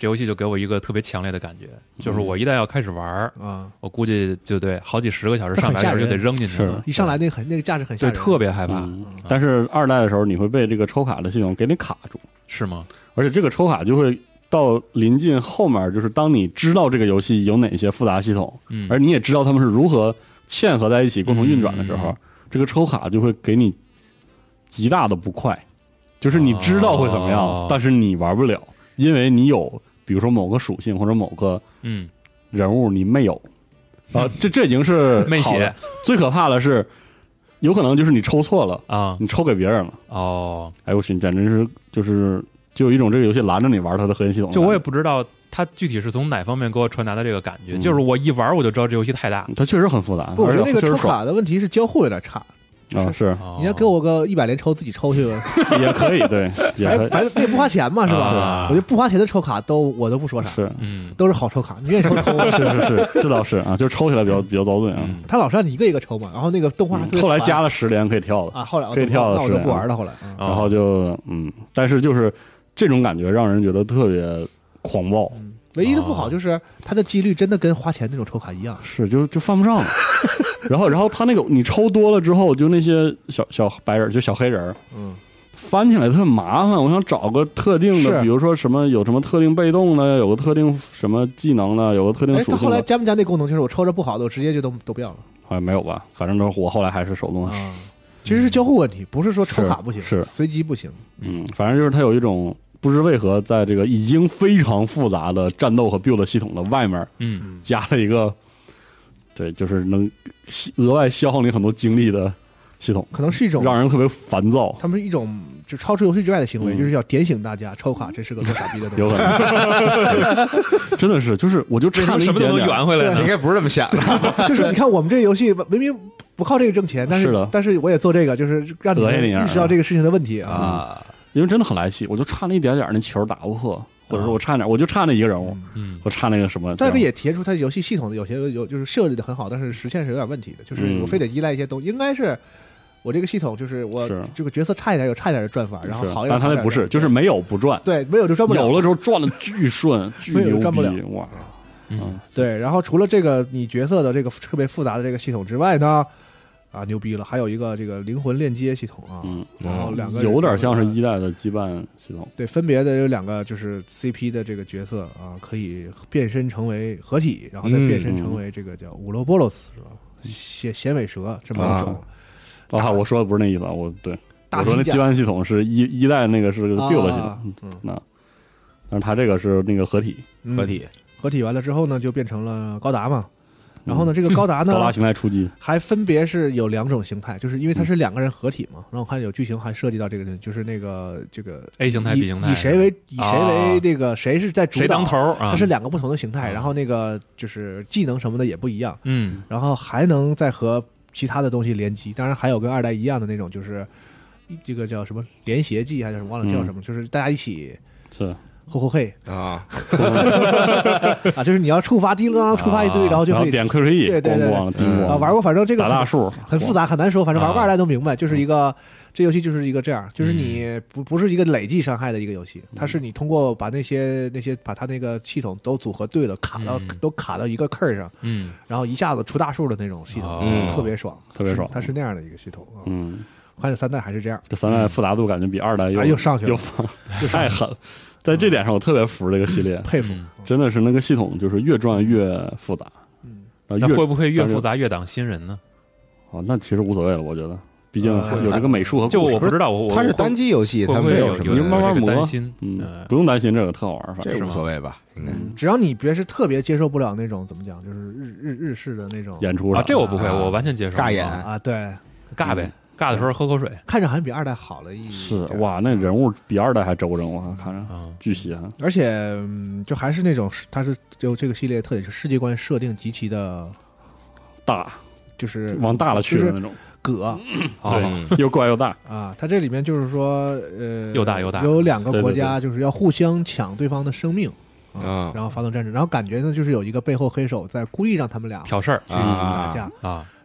这游戏就给我一个特别强烈的感觉，就是我一旦要开始玩儿啊， 我估计就得好几十个小时、上百个小时就得扔进去是了， 一上来那个很那个架势很吓对， 人， 特别害怕， 嗯，但是二代的时候你会被这个抽卡的系统给你卡住， 是吗？ 而且这个抽卡就会到临近后面，就是当你知道这个游戏有哪些复杂系统， 嗯， 而你也知道他们是如何嵌合在一起共同运转的时候， 嗯这个抽卡就会给你极大的不快，就是你知道会怎么样， 哦但是你玩不了，因为你有比如说某个属性或者某个嗯人物你没有啊，这这已经是没写好的。最可怕的是，有可能就是你抽错了， 啊你抽给别人了， 哦， 哎我去，简直是就是就有一种这个游戏拦着你玩它的核心系统的感觉。 就我也不知道它具体是从哪方面给我传达的这个感觉， 嗯就是我一玩我就知道这游戏太大它确实很复杂， 不，我觉得那个抽而且确实爽卡的问题是交互有点差， 啊，是哦你要给我个一百连抽自己抽去吧， 也可以，对，也可以反正反正也不花钱嘛，是吧？ 啊我觉得不花钱的抽卡都我都不说啥， 是嗯都是好抽卡，你愿意抽抽。 是是是，这倒是啊，就抽起来比较比较遭罪啊。 嗯他老是让你一个一个抽嘛，然后那个动画还特别后来烦加了十连可以跳了啊，后来可以跳了那我都是啊不玩了。后来，嗯哦然后就嗯，但是就是这种感觉让人觉得特别狂暴， 唯一的不好哦就是它的几率真的跟花钱那种抽卡一样， 是就就犯不上了。然后然后他那个你抽多了之后，就那些小小白人就小黑人， 嗯， 翻起来特麻烦。我想找个特定的， 是比如说什么有什么特定被动的，有个特定什么技能的，有个特定哎，他后来属性的， 加没加那功能？就是我抽着不好的，我直接就都都不要了好像没有吧？反正都是我后来还是手动的。 啊。其实是交互问题，不是说抽卡不行， 是是随机不行。 嗯，反正就是它有一种不知为何在这个已经非常复杂的战斗和 build 系统的外面嗯加了一个，对，就是能额外消耗你很多精力的系统， 可能是一种让人特别烦躁。 他们是一种就超出游戏之外的行为， 嗯就是要点醒大家，抽卡这是个多傻逼的东西。 有可能，真的是，就是我就为什差了一么什么都能点点， 圆回来呢？ 应该不是这么想的。 就是你看我们这个游戏明明不靠这个挣钱，但是的但是我也做这个，就是让你讹你一下意识到这个事情的问题啊。 啊， 因为真的很来气，我就差那一点点，那球打不破，或者说我差点，我就差那一个人物， 嗯我差那个什么。 再一个也体现出它游戏系统的有些有就是设计的很好，但是实现是有点问题的，就是嗯我非得依赖一些东西，应该是我这个系统就是我是这个角色差一点有差一点的转法，然后是好一点。好一点但他那不是，就是没有不转， 对没有就转不了， 有了之后转的巨顺，巨没有牛转不了逼，哇！ 嗯对，然后除了这个你角色的这个特别复杂的这个系统之外呢，啊牛逼了，还有一个这个灵魂链接系统啊， 嗯， 然后两个人有点像是一代的羁绊系统， 对，分别的有两个就是 C P 的这个角色啊，可以变身成为合体，然后再变身成为这个叫乌罗波罗斯是吧？衔衔尾蛇这么一种啊，我说的不是那意思啊，我对大我说那机甲羁绊系统是一一代那个是个 build 系啊统， 嗯那但是它这个是那个合体， 嗯合体合体完了之后呢，就变成了高达嘛。然后呢，这个高达呢高达形态出击， 还分别是有两种形态，就是因为它是两个人合体嘛。然后我看有剧情还涉及到这个人，就是那个这个 A 形态以 B 形态以谁为以谁为啊这个谁是在主导谁当头儿啊？ 它是两个不同的形态， 啊然后那个就是技能什么的也不一样， 嗯然后还能再和其他的东西联机。当然还有跟二代一样的那种，就是这个叫什么联携技还是什么忘了叫什么，就是大家一起是吼吼嘿啊， 啊，就是你要触发滴当触发一堆， 啊然后然后就可以点 Q Q E， 对对对咣咣叮咣啊玩过，反正这个很打大数， 很复杂很难说，反正玩过啊二代都明白，就是一个。这游戏就是一个这样，就是你嗯不不是一个累计伤害的一个游戏，它是你通过把那些那些把它那个系统都组合对了，卡到嗯都卡到一个 K 上， 嗯然后一下子出大数的那种系统， 嗯特别爽， 特别爽是它是那样的一个系统啊。 嗯， 幻想三代还是这样， 这三代复杂度感觉比二代又啊又上去了又太狠了，在这点上我特别服这个系列， 佩服。 嗯真的是那个系统就是越转越复杂， 嗯， 那然后越会不会越感觉复杂越挡新人呢？ 哦，那其实无所谓了，我觉得，毕竟呃有这个美术和就故事我不知道，我我它是单机游戏，它会不会没什么有有你就慢慢这个磨担心？ 嗯呃， 不用担心这个特好玩，反正这无所谓吧？应该只要你别是特别接受不了那种怎么讲，就是日日日式的那种啊， 演出啥这我不会， 啊我完全接受。 尬演啊，对， 尬呗，尬的时候喝口水看着好像比二代好了一点， 是哇，那人物比二代还周正，我看着啊。 巨稀罕， 而且嗯就还是那种，它是就这个系列的特点是世界观设定极其的， 大就是往大了去的那种， 葛哦， 对，又怪又大， 啊。它这里面就是说，呃， 又大又大有两个对对国家就是要互相抢对方的生命啊然后发动战争，然后感觉呢就是有一个背后黑手在故意让他们俩挑事儿去打架。 啊，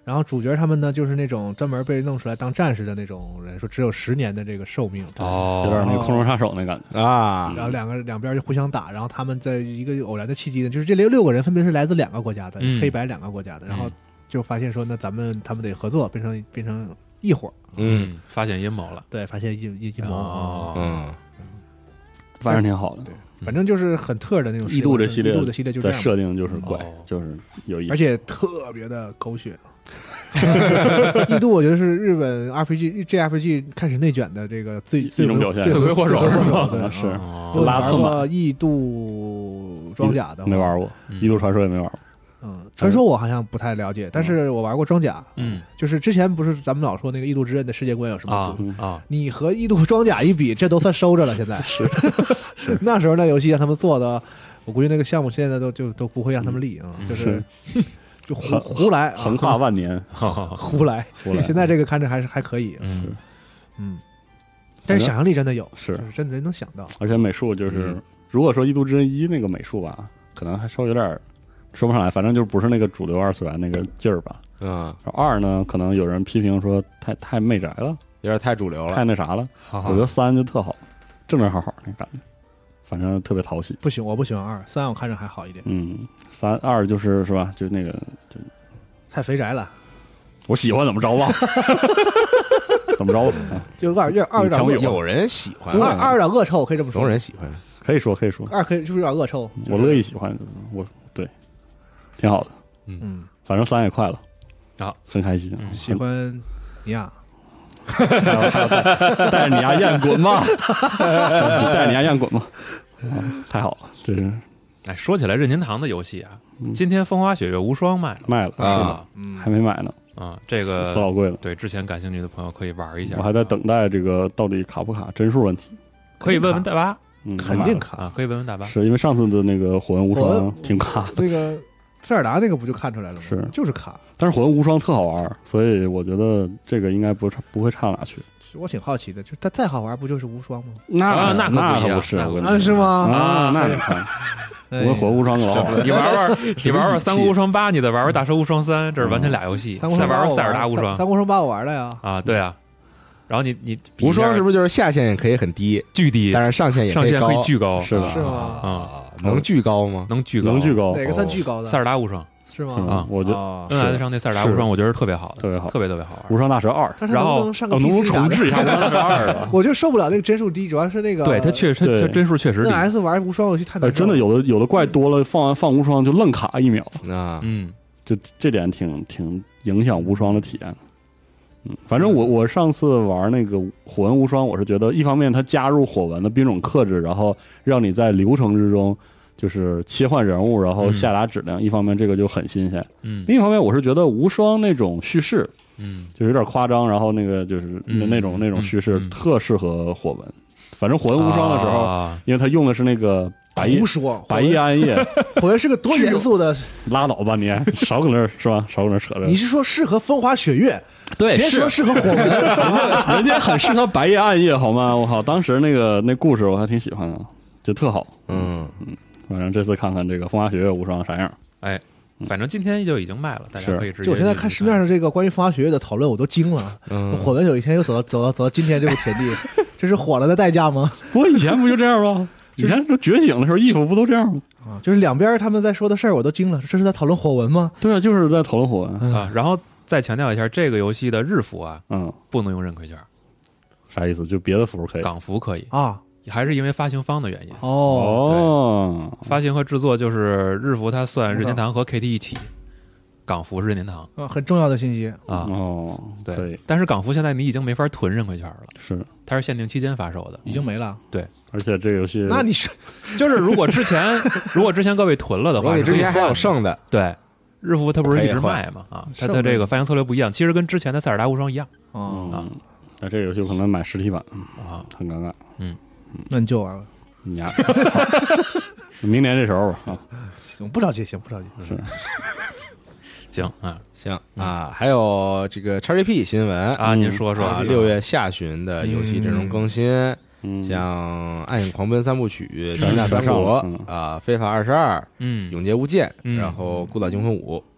然后主角他们呢，就是那种专门被弄出来当战士的那种人，说只有十年的这个寿命。 哦， 有点那个空中杀手那感觉啊， 然后两个两边就互相打，然后他们在一个偶然的契机呢，就是这六六个人分别是来自两个国家的， 嗯、 黑白两个国家的，然后就发现说，那咱们他们得合作，变成变成一伙。 嗯，发现阴谋了。 对，发现阴阴谋。 哦、 嗯， 反正挺好的。 对，反正就是很特的那种。 异度这系列， 异度的系列就这样， 在设定就是怪，哦、就是有意思， 而且特别的狗血。异度我觉得是日本 R P G J R P G 开始内卷的这个最最种表现， 罪魁祸首是吗？ 是我玩过异度装甲的， 没玩过，异度传说也没玩过。 嗯，传说我好像不太了解，但是我玩过装甲。 嗯， 就是之前不是咱们老说那个异度之刃的世界观有什么啊啊？ 你和异度装甲一比，这都算收着了。现在是那时候那游戏让他们做的，我估计那个项目现在都就都不会让他们立啊， 嗯、 就是就胡胡来， 横跨万年， 胡来胡来。 现在这个看着还是还可以， 嗯嗯，但是想象力真的有， 是真的能想到。 而且美术就是，如果说异度之刃一那个美术吧，可能还稍微有点。说不上来，反正就不是那个主流二次元那个劲儿吧。 嗯， 二呢，可能有人批评说太太媚宅了， 有点太主流了， 太那啥了。 好好我觉得三就特好，正正好好那感觉，反正特别讨喜。 不行，我不喜欢二，三我看着还好一点。 嗯，三二就是是吧？就那个就太肥宅了。 我喜欢怎么着吧？怎么着吧？ 就二二二有点有人喜欢， 二二有点恶臭，可以这么说。 有人喜欢， 可以说可以说。 二可以是不是有点恶臭？ 我乐意喜欢，我对。挺好的， 嗯， 反正三也快了啊， 很开心。 嗯、喜欢尼亚， 带着尼亚燕滚吧，带着尼亚燕滚吧，啊，太好了，这是。 哎，说起来任天堂的游戏啊，嗯、今天《风花雪月无双》卖了， 卖了是吧？ 嗯， 还没买呢。 啊，这个死老贵了。 对，之前感兴趣的朋友可以玩一下。 我还在等待这个到底卡不卡帧数问题， 可以问问大巴。 嗯， 肯定卡啊，可以问问大巴。 是因为上次的那个火纹无双挺卡的， 那个。塞尔达那个不就看出来了吗？ 是， 就是卡。 但是火纹无双特好玩，所以我觉得这个应该不不会差哪去。 我挺好奇的，就它再好玩，不就是无双吗？ 那、 啊、那那可不是， 啊是吗？ 啊，那你看，我火纹无双老好。 你玩玩，你玩玩三国无双八，你再玩玩大蛇无双三，这是完全俩游戏。再玩玩塞尔达无双， 三国无双八我玩了呀。 啊，对啊。然后你你无双是不是就是下限也可以很低， 巨低， 但是上限也上限可以巨高， 是吧？ 是吗？ 啊， 能巨高吗？ 能巨高， 能巨高。 哪个算巨高的？ 塞尔达无双。 是吗？ 啊，我觉得 N S 上那塞尔达无双，我觉得是特别好的， 特别好， 特别特别好玩。 无双大蛇二， 然后能上个 P C 重置一下无双大蛇二啊！ 我就受不了那个帧数低，主要是那个对它确实它帧数确实低。 N S 玩无双游戏太难， 真的有的有的怪多了，放完放无双就愣卡一秒啊， 嗯， 就这点挺挺影响无双的体验。嗯，反正我我上次玩那个火纹无双，我是觉得一方面它加入火纹的兵种克制，然后让你在流程之中。就是切换人物，然后下达指令。嗯、一方面这个就很新鲜， 嗯， 另一方面我是觉得无双那种叙事， 嗯， 就是有点夸张，然后那个就是那、 嗯、 那种那种叙事、 嗯、 特适合火纹。反正火纹无双的时候， 啊、 因为它用的是那个白叶， 胡说， 白叶暗夜， 火纹是个多严肃的， 拉倒吧你，少搁那儿是吧？少搁那儿扯着。 你是说适合风花雪月？ 对， 别说适合火纹，人家人家很适合白夜暗夜，好吗？我靠，当时那个那故事我还挺喜欢的，就特好， 嗯嗯。反正这次看看这个风花雪月无双啥样， 哎，反正今天就已经卖了，大家可以直接。 就我现在看市面上这个关于风花雪月的讨论，我都惊了。 嗯， 火纹有一天又走到走到走到今天这步田地，这是火了的代价吗？ 不过以前不就这样吗？以前说觉醒的时候衣服不都这样吗？ 啊，就是两边他们在说的事儿，我都惊了。这是在讨论火纹吗？ 对啊，就是在讨论火纹啊。然后再强调一下，这个游戏的日服啊， 嗯， 不能用认亏券。 啥意思？就别的服可以， 港服可以啊。 还是因为发行方的原因哦， 发行和制作就是日服，它算任天堂和 K T 一起，港服是任天堂啊，很重要的信息啊。 哦， 对，但是港服现在你已经没法囤认亏券了， 是它是限定期间发售的， 已经没了。 对， 而且这个游戏， 那你是就是如果之前如果之前各位囤了的话， 你之前还有剩的， 对，日服它不是一直卖嘛啊，它它这个发行策略不一样，其实跟之前的塞尔达无双一样啊。 那这个游戏可能买实体版啊， 很尴尬。 嗯。 那你就玩吧， 你呀，明年这时候吧啊， 行，不着急，行，不着急， 是， 行啊， 行啊，还有这个 X G P 新闻啊，您说说啊，六月下旬的游戏阵容更新， 嗯， 像《暗影狂奔三部曲》《神战三国》啊，《非法二十二》， 嗯， 《永劫无间》，然后《孤岛惊魂五》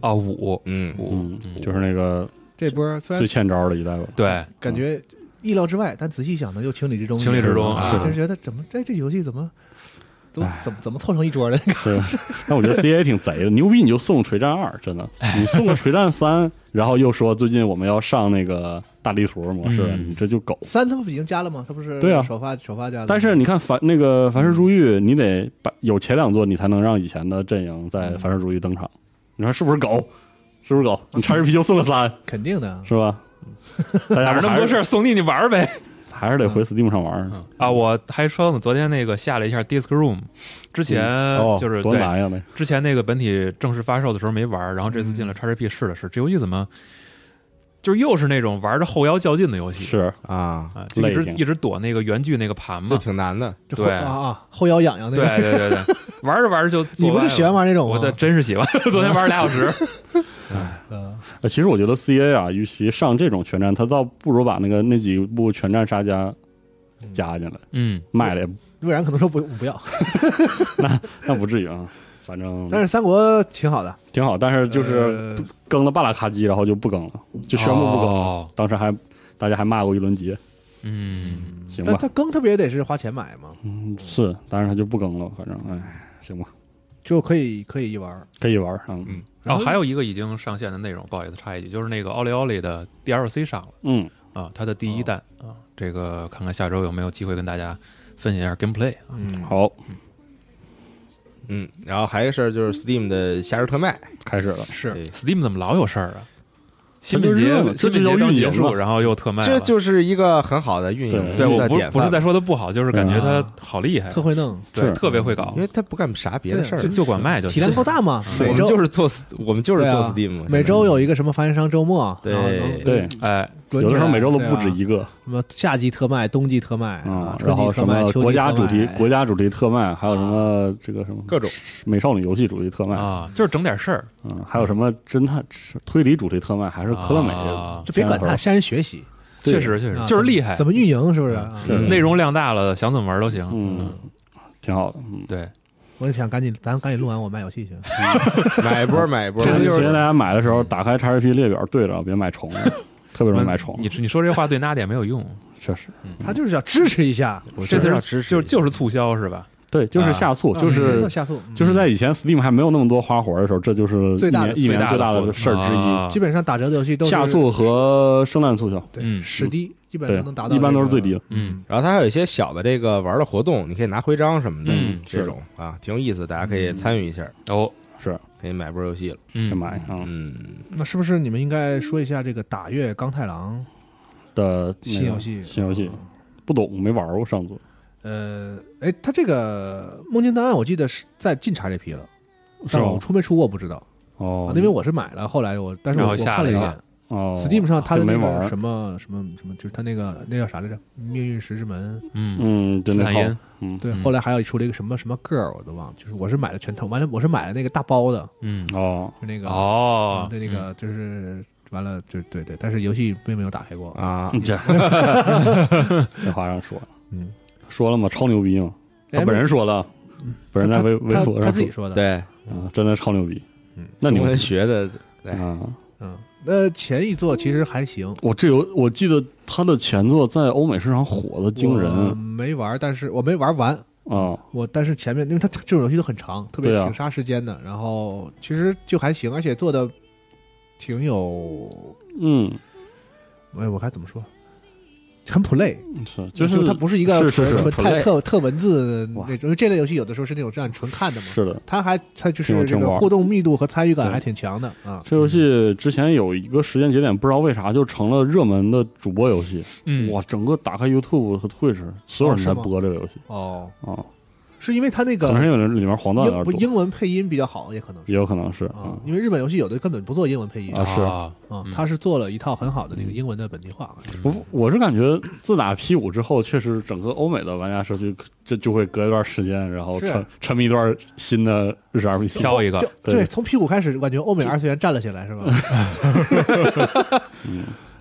啊，五嗯五嗯，就是那个这波虽然最欠招的一代吧。 对， 感觉意料之外，但仔细想呢，又情理之中。 情理之中啊， 是就是觉得怎么这这游戏怎么怎么唉怎么怎么凑成一桌的？ 是，但我觉得 C A 挺贼的，牛逼你就送锤战二，真的，你送个锤战三，然后又说最近我们要上那个大地图模式， 嗯你这就狗。 三他不已经加了吗？他不是对啊首发首发加的吗。 但是你看凡那个凡世珠玉，你得把有前两座，你才能让以前的阵营在凡世珠玉登场。你说是不是狗？是不是狗？你叉 R P 就送个三， 肯定的， 是吧？大家哪儿那么多事儿，送你你玩儿呗。 还是得回 Steam 上玩。 啊，我还说呢，昨天那个下了一下 Disc Room， 之前哦， 就是对多难呀！那之前那个本体正式发售的时候没玩，然后这次进了 X G P 试了试，这游戏怎么就是又是那种玩着后腰较劲的游戏？ 是啊， 啊，就一直累挺一直躲那个圆距那个盘这嘛。 挺难的。 就后对啊啊后腰痒痒那对个。 对对对，玩着玩着就你不就喜欢玩这种吗？ 我这真是喜欢，昨天玩了俩小时。 嗯呃其实我觉得 C A 啊，与其上这种全战，他倒不如把那个那几部全战杀加加进来， 嗯， 卖了也微软可能说不不要， 那不至于啊。反正但是三国挺好的， 挺好，但是就是呃更了半拉卡机，然后就不更了，就宣布不更了。 哦当时还大家还骂过一轮街， 嗯， 行吧？ 但他更特别得是花钱买嘛， 嗯，是，但是他就不更了，反正哎，行吧， 就可以可以一玩。 可以玩，嗯嗯然后还有一个已经上线的内容，不好意思插一句，就是那个奥利奥利的 D L C 上了嗯， 啊，它的第一弹啊，这个看看下周有没有机会跟大家分享一下 gameplay 啊。 嗯， 好， 嗯，然后还有一个事儿就是 Steam 的夏日特卖， 开始了， 是对 Steam 怎么老有事儿啊？新它就品节热了新品节这就叫刚结束， 运营嘛然后又特卖了， 这就是一个很好的运营对我的典范不不是在说它不好，就是感觉它啊好厉害， 特会弄， 对， 是特别会搞因，为他不干啥别的事儿就，就管卖就行体量够大嘛。 我们每周就是做我们就是做对啊 Steam，嘛每周有一个什么发行商周末， 对然后能对， 哎， 轮有的时候起来每周都不止对啊一个什么夏季特卖、冬季特卖啊， 春然后什季特卖、秋季么国家特主题卖国家主题特卖，还有什么这个什么各种美少女游戏主题特卖， 啊，就是整点事儿， 嗯，还有什么侦探推理主题特卖，还是科乐美啊就别管它，向人学习， 对确实确实啊就是厉害怎，么运营是不是？啊是内容量大了，想怎么玩都行。 嗯，挺好的，嗯。 对， 我就想赶紧，咱赶紧录完，我买游戏去。 买一波买一波， 这次就是推荐大家买的时候，打开 X R P 列表对着，别买重了，特别容易买重。 你你说这话对拿点没有用， 确实， 他就是要支持一下， 我这次就是要支持就就是促销是吧？ 对，就是下促， 啊每就是年都下促，嗯就是在以前 Steam 还没有那么多花活的时候，这就是最大的一年一年最大活动的事儿之啊一。 基本上打折的游戏都是下促和圣诞促销， 对嗯史低，基本对上能达到， 一般都是最低的。 嗯， 然后它还有一些小的这个玩的活动，你可以拿徽章什么的， 嗯这种啊挺有意思，大家可以参与一下， 哦， 是可以买波游戏了。 嗯得买啊嗯， 那是不是你们应该说一下这个打月钢太郎的那个新游戏？ 新游戏不懂没玩过上座， 呃，哎，他这个《梦境档案》我记得是在进 X G P 了， 是吗但我？出没出我不知道， 哦啊，因为我是买了，后来我但是我我然后下了一看了一眼哦 ，Steam 上它的那就没玩个什么什么什么，就是它那个那叫啥来着，《命运石之门》。 嗯嗯，就那套斯坦因， 嗯对， 嗯后来还有出了一个什么什么 girl，我都忘了，就是我是买了全套，完了我是买了那个大包的， 嗯哦， 就那个哦嗯，对那个就是完了，就对对，但是游戏并没有打开过。 啊， 这这话让说了， 嗯， 说了吗？超牛逼嘛！他哎本人说的，本人在微微他他博上自己说的。， 对， 啊，真的超牛逼。 嗯， 中那你们文学的，对， 啊， 嗯，那前一座其实还行， 我这有我记得他的前作在欧美市场火的惊我人没玩，但是我没玩完。 啊， 我但是前面，因为它这种游戏都很长，特别对啊挺杀时间的，然后其实就还行，而且做的挺有， 嗯， 哎，我该怎么说？很 play， 是就是它不是一个是是是纯太 play 特特文字哇那种，因为这类游戏有的时候是那种让你纯看的嘛。 是的。 它还它就是挺有挺玩这个互动密度和参与感对还挺强的啊。 这游戏之前有一个时间节点，不知道为啥就成了热门的主播游戏。 嗯， 哇，整个打开 YouTube 和 Twitch，所有人在播这个游戏哦， 啊， 是因为它那个可能是因为里面黄段有点多， 英不英文配音比较好，也可能是也有可能是啊啊， 因为日本游戏有的根本不做英文配音啊是啊啊嗯， 他是做了一套很好的那个英文的本地化。 我我是感觉自打 P 五之后，确实整个欧美的玩家社区这就会隔一段时间，然后是沉沉迷一段新的日式 R P G， 挑一个就对对，从 P 五开始，感觉欧美二次元站了起来，是吧？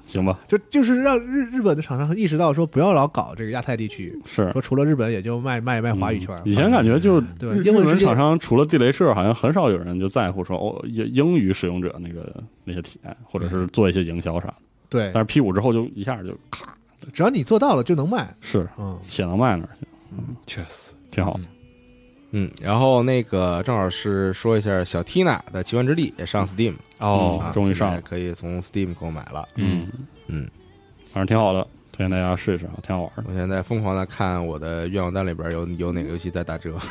行吧， 就就是让日日本的厂商意识到说，不要老搞这个亚太地区， 是说除了日本也就卖卖卖华语圈。 嗯以前感觉就对日英文世界日本厂商除了地雷社，好像很少有人就在乎说哦英英语使用者那个那些体验，或者是做一些营销啥的。 对， 但是 P 五之后就一下就咔， 只要你做到了就能卖。 是嗯， 血能卖那儿去， 确实挺好。 嗯，然后那个正好是说一下小 Tina 的奇幻之力也上 Steam 哦啊， 终于上了现在可以从 Steam 购买了。 嗯嗯， 反正挺好的，推荐大家试一试啊，挺好玩的。 我现在疯狂的看我的愿望单里边有有哪个游戏在打折。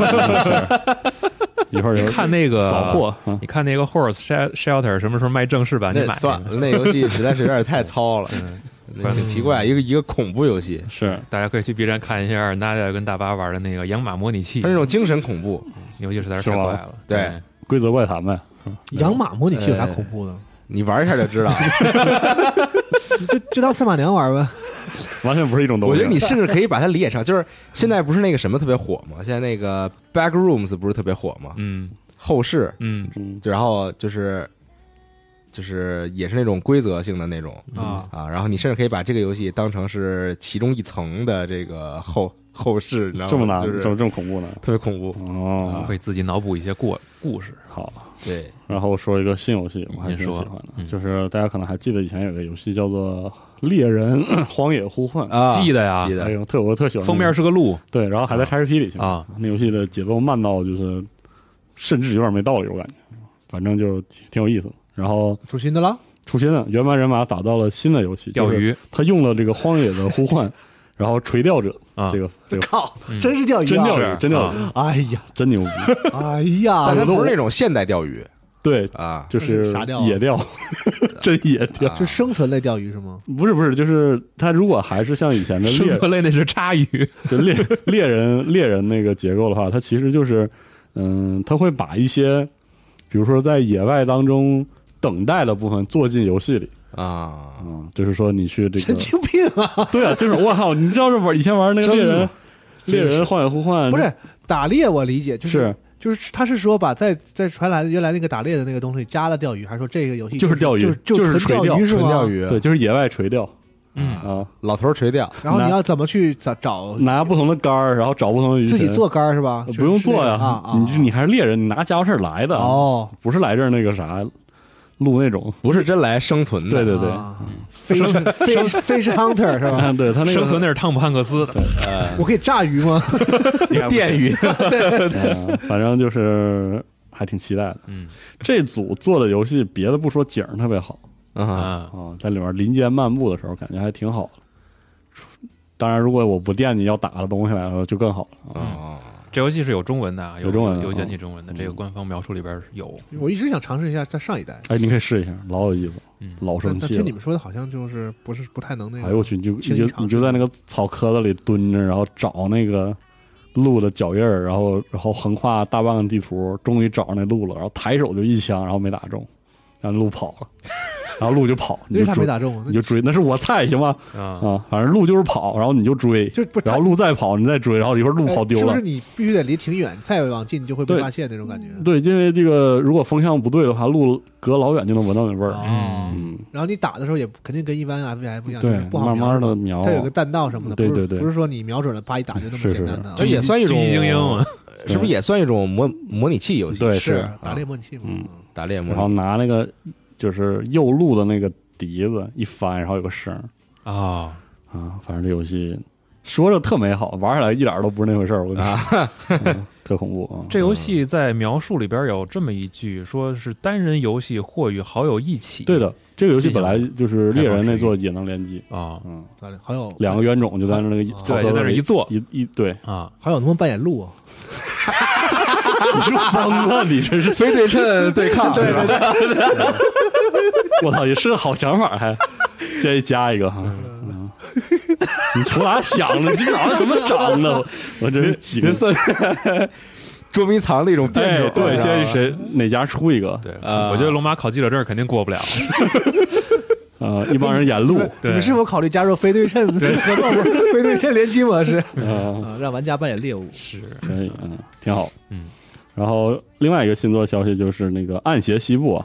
一会儿就你看那个扫货，嗯你看那个 Horse Shelter 什么时候卖正式版？你买那算了，那游戏实在是有点太糙了，那挺奇怪，一个一个恐怖游戏， 是大家可以去 B 站看一下 Nadia 跟大巴玩的那个养马模拟器它，是那种精神恐怖。 游戏实在是太是吗怪了。 对规则怪谈呗。 养马模拟器有啥恐怖的？ 你玩一下就知道。 就就当赛马娘玩呗。 完全不是一种东西。 我觉得你甚至可以把它理解成，就是现在不是那个什么特别火吗？现在那个 Backrooms 不是特别火吗？ 嗯后世， 嗯嗯就然后就是就是也是那种规则性的那种啊啊，然后你甚至可以把这个游戏当成是其中一层的这个后后世，你知道吗？ 这么难， 就是这么这么恐怖呢？ 特别恐怖。 哦， 可以自己脑补一些故故事。 好。 对， 然后说一个新游戏，我还挺喜欢的， 嗯就是大家可能还记得以前有个游戏叫做《猎人荒野呼唤》 啊， 记得呀记得哎呦，特我特喜欢那个封面是个鹿对，然后还在 X P 里去啊， 那游戏的节奏慢到就是甚至有点没道理，我感觉，反正就挺挺有意思的。然后出新的了， 出新的原班人马打造了新的游戏， 钓鱼， 他用了这个荒野的呼唤，然后垂钓者啊这个这个靠，真是钓鱼啊！ 真钓鱼是， 真钓鱼， 哎呀， 真牛逼。 哎呀但，它不是那种现代钓鱼对， 啊， 就是是啥钓啊野钓，真野钓。 是生存类钓鱼是吗？ 不是不是，就是他如果还是像以前的生猎存类那是鲨鱼。 就猎猎人猎人那个结构的话，它其实就是，嗯，他会把一些，比如说在野外当中等待的部分做进游戏里， 啊， 嗯，就是说你去这个， 神经病啊！ 对啊，就是我靠，你知道是玩以前玩那个猎人真的猎人荒野呼唤不是打猎，我理解就是是就是他是说把在在传来的原来那个打猎的那个东西加了钓鱼，还是说这个游戏就是钓鱼就就就是纯垂钓鱼是吗？ 纯钓鱼， 对，就是野外垂钓嗯啊， 老头垂钓， 然后你要怎么去找找拿不同的杆儿，然后找不同的鱼群， 自己做竿儿是吧？ 呃不用做呀， 啊啊！ 你你还是猎人，你拿家伙事儿来的， 哦， 不是来这儿那个啥录那种， 不是真来生存的。 对对对， 啊，fish fish fish hunter 是吧？ 啊，对他那个生存那是汤姆汉克斯， 我可以炸鱼吗？ 电鱼， 嗯，反正就是还挺期待的。 嗯这组做的游戏，别的不说，景儿特别好啊， 啊， 啊，在里面林间漫步的时候，感觉还挺好的。当然，如果我不惦记要打的东西来了，就更好了。 哦， 这游戏是有中文的啊，有有中文的有啊简体中文的，这个官方描述里边有。 我一直想尝试一下在上一代， 哎，你可以试一下，老有意思， 嗯老生气了但但听你。们说的好像就是不是不太能那个。 哎呦我去，你就你就轻易尝试你就在那个草棵子里蹲着，然后找那个鹿的脚印儿，然后然后横跨大半个地图，终于找着那鹿了，然后抬手就一枪，然后没打中，然后鹿跑了，然后鹿就跑，你为啥没就追， 打中？ 你就追，那是我猜行吗？ 啊， 啊，反正鹿就是跑，然后你就追， 就不然后鹿再跑，你再追，然后一会儿鹿跑丢了哎是不是。你必须得离挺远，再往近就会被对发现那种感觉？ 对，因为这个如果风向不对的话，鹿隔老远就能闻到那味儿。 哦， 嗯， 然后你打的时候也肯定跟一般 F P S 不一样， 对就是不好慢慢瞄地瞄它有个弹道什么的，不是对对对不是说你瞄准了啪一打就那么是简单的。 这也算一种狙击精英嘛， 是不是也算一种模模拟器游戏？ 对是是打猎模拟器嘛？ 嗯打猎模然后拟， 拿那个就是诱鹿的那个笛子一翻，然后有个声儿啊， 啊，反正这游戏说着特美好，玩起来一点都不是那回事儿。我跟你说，嗯特恐怖啊！ 这游戏在描述里边有这么一句，说是单人游戏或与好友一起。 对的，这个游戏本来就是猎人那座也能联机， 啊嗯， 打猎好友两个冤种就在那那个草对，就在那里一坐一一对， 啊， 好友能不能扮演鹿啊？ 你是疯了，你这是非对称对抗，对吧？ 我操，也是个好想法，还建议加一个哈。嗯你从哪想的？你脑袋怎么长的？我我真是惊了。 算捉迷藏的一种变哎， 种， 对， 是吧建议谁哪家出一个？ 对， 啊我觉得龙马考记者证肯定过不了。 啊，一帮人演鹿， 你对们是否考虑加入非对称合作模非对称联机模式啊， 啊？让玩家扮演猎物。 是， 可以，嗯，挺好， 嗯。 然后另外一个新作消息就是那个《暗邪西部》啊，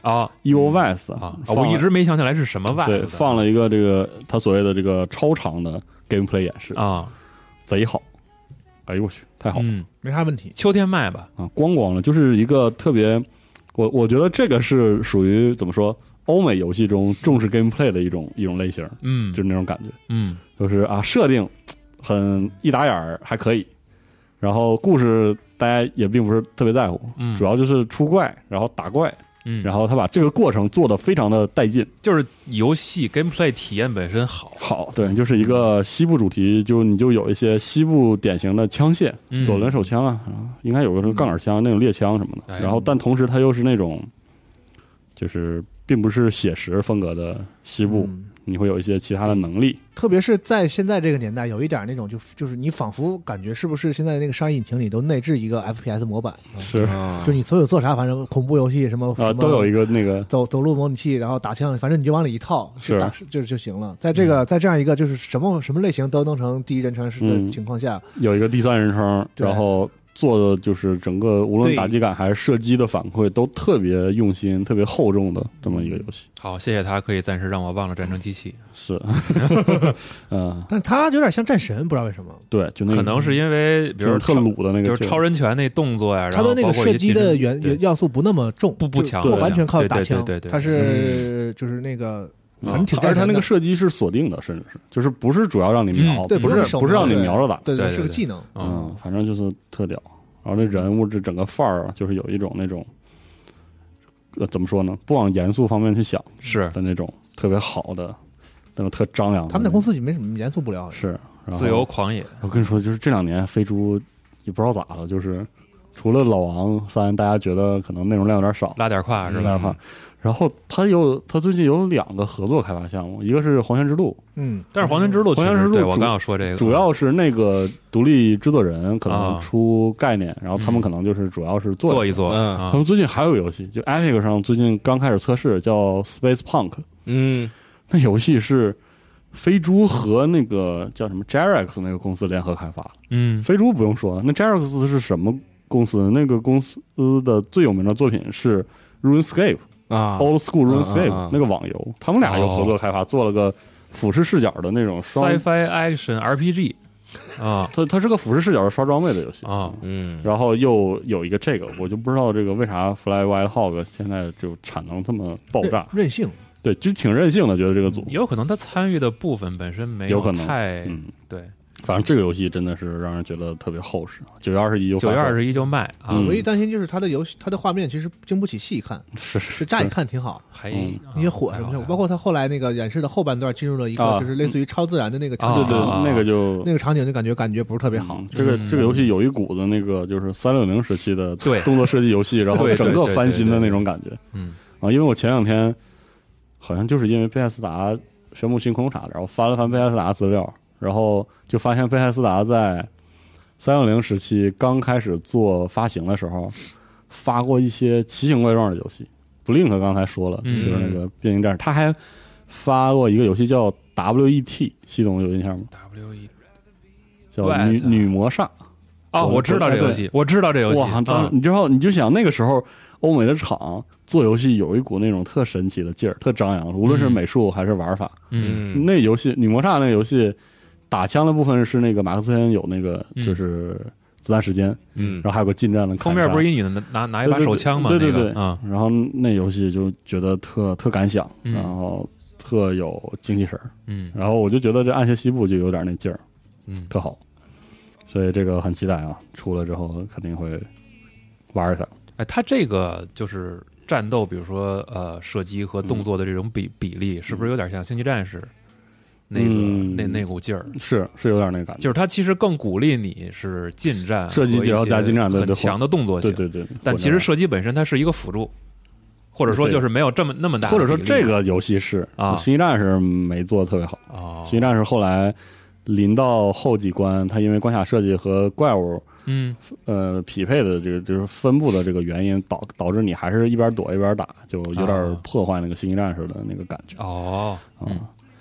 啊 Evil West 啊， 放了我一直没想起来是什么 West 对的放了一个这个他所谓的这个超长的 gameplay 演示， 啊， 贼好，哎呦我去，太好了、 嗯， 没啥问题。 秋天卖吧， 啊，光光了，就是一个特别，我我觉得这个是属于怎么说，欧美游戏中重视 gameplay 的一种一种类型， 嗯， 就是那种感觉， 嗯就是啊，设定很一打眼儿还可以，然后故事大家也并不是特别在乎， 嗯， 主要就是出怪，然后打怪， 嗯， 然后他把这个过程做得非常的带劲。 就是游戏 gameplay 体验本身好， 好，对，就是一个西部主题，就你就有一些西部典型的枪械， 嗯左轮手枪啊，应该有个什么杠杆枪、那种猎枪什么的。 哎然后，但同时它又是那种，就是并不是写实风格的西部， 嗯你会有一些其他的能力。 特别是在现在这个年代，有一点那种就就是你仿佛感觉是不是现在那个商业引擎里都内置一个 F P S 模板， 是啊就你所有做啥，反正恐怖游戏什么啊，都有一个那个走走路模拟器，然后打枪，反正你就往里一套， 是打就就行了。在这个在这样一个就是什么什么类型都弄成第一人称式的嗯情况下， 有一个第三人称， 对然后做的就是整个无论对打击感还是射击的反馈都特别用心、特别厚重的这么一个游戏。 好，谢谢他可以暂时让我忘了战争机器， 是，嗯， 但是它有点像战神，不知道为什么。 对，就那个可能是因为比如就是特超鲁的那个就是劲儿， 超人拳那动作呀， 它的那个然后包括一些射击的近身元对要素不那么重，就不不强不不完全靠对对打枪， 对对对它是就是那个反正挺而且它那个战神的。 射击是锁定的，甚至是就是不是主要让你瞄， 嗯对不是不是手不是让你对瞄着打， 对对对对是个技能。 嗯，反正就是特屌。然后那人物这整个范儿啊，就是有一种那种，呃，怎么说呢？不往严肃方面去想是的那种特别好的，那种特张扬的那种。 他们那公司也没什么严肃不了， 是然后自由狂野， 我跟你说，就是这两年飞猪也不知道咋了，就是除了老王三，大家觉得可能内容量有点少， 拉点胯是吧？ 有点怕。然后他有他最近有两个合作开发项目，一个是《黄泉之路嗯， 但是黄泉之路确实， 黄泉之路主对我刚要说这个， 主要是那个独立制作人可能啊出概念，然后他们嗯可能就是主要是做做一做嗯啊他们最近还有游戏，就 Epic 上最近刚开始测试，叫 Space Punk。 嗯那游戏是飞猪和那个叫什么 Jerax 那个公司联合开发的。 嗯飞猪不用说，那 Jerax 是什么公司？那个公司的最有名的作品是 RuneScape。 啊 Old School 啊 RuneScape、 啊啊那个网游，他们俩有合作开发，做了个俯视视角的那种双， ，Sci-Fi Action R P G 啊它它是个俯视视角的刷装备的游戏， 啊， 嗯然后又有一个这个，我就不知道这个为啥 Fly Wild Hog 现在就产能这么爆炸， 任性。 对，就挺任性的，觉得这个组， 也有可能他参与的部分本身没有可能太嗯， 对。 反正这个游戏真的是让人觉得特别厚实，九月二十一就九月二十十一就卖啊， 嗯唯一担心就是它的游戏，它的画面其实经不起细看， 是就是乍一看挺好， 还嗯那些火什么的，包括它后来那个演示的后半段进入了一个啊就是类似于超自然的那个场对对景， 啊那个就那个场景就感觉感觉不是特别好嗯。这个嗯这个游戏有一股子那个就是三六零时期的对动作射击游戏，然后对对整个对翻新的对对那种感觉。 嗯啊，因为我前两天好像就是因为贝塞斯达宣布清空啥的，然后翻了翻贝塞斯达资料，然后就发现贝塞斯达在三六零时期刚开始做发行的时候，发过一些奇形怪状的游戏。Blink 刚才说了， 嗯就是那个变形战士，他还发过一个游戏叫 W E T， 系统有印象吗？ ，W E 叫 What？ 女女魔煞。 哦，我知道这游戏，我知道这游戏， 哇，当啊你知道，你就想那个时候欧美的厂做游戏有一股那种特神奇的劲儿，特张扬，无论是美术还是玩法。 嗯那游戏《女魔煞》那个游戏，打枪的部分是那个马克思韦恩有那个嗯就是子弹时间， 嗯然后还有个近战的砍杀封面不是一女的拿拿拿一把手枪吗？ 对对对对那个啊， 然后那游戏就觉得特特敢想， 嗯然后特有精气神儿， 嗯然后我就觉得这暗邪西部就有点那劲儿， 嗯， 特好，所以这个很期待啊，出了之后肯定会玩一下。 哎，它这个就是战斗，比如说呃射击和动作的这种比比例，是不是有点像星际战士那个嗯那那股劲儿？ 是是有点那个感觉， 就是它其实更鼓励你是近战、 射击只要加近战对对很强的动作性。 对对对， 但其实射击本身它是一个辅助，或者说就是没有这么那么大的或者说比例这个游戏是啊星际战士没做的特别好， 哦， 星际战士后来临到后几关，它因为关卡设计和怪物嗯呃匹配的这个就是分布的这个原因，导导致你还是一边躲一边打，就有点啊破坏那个星际战士的那个感觉哦啊。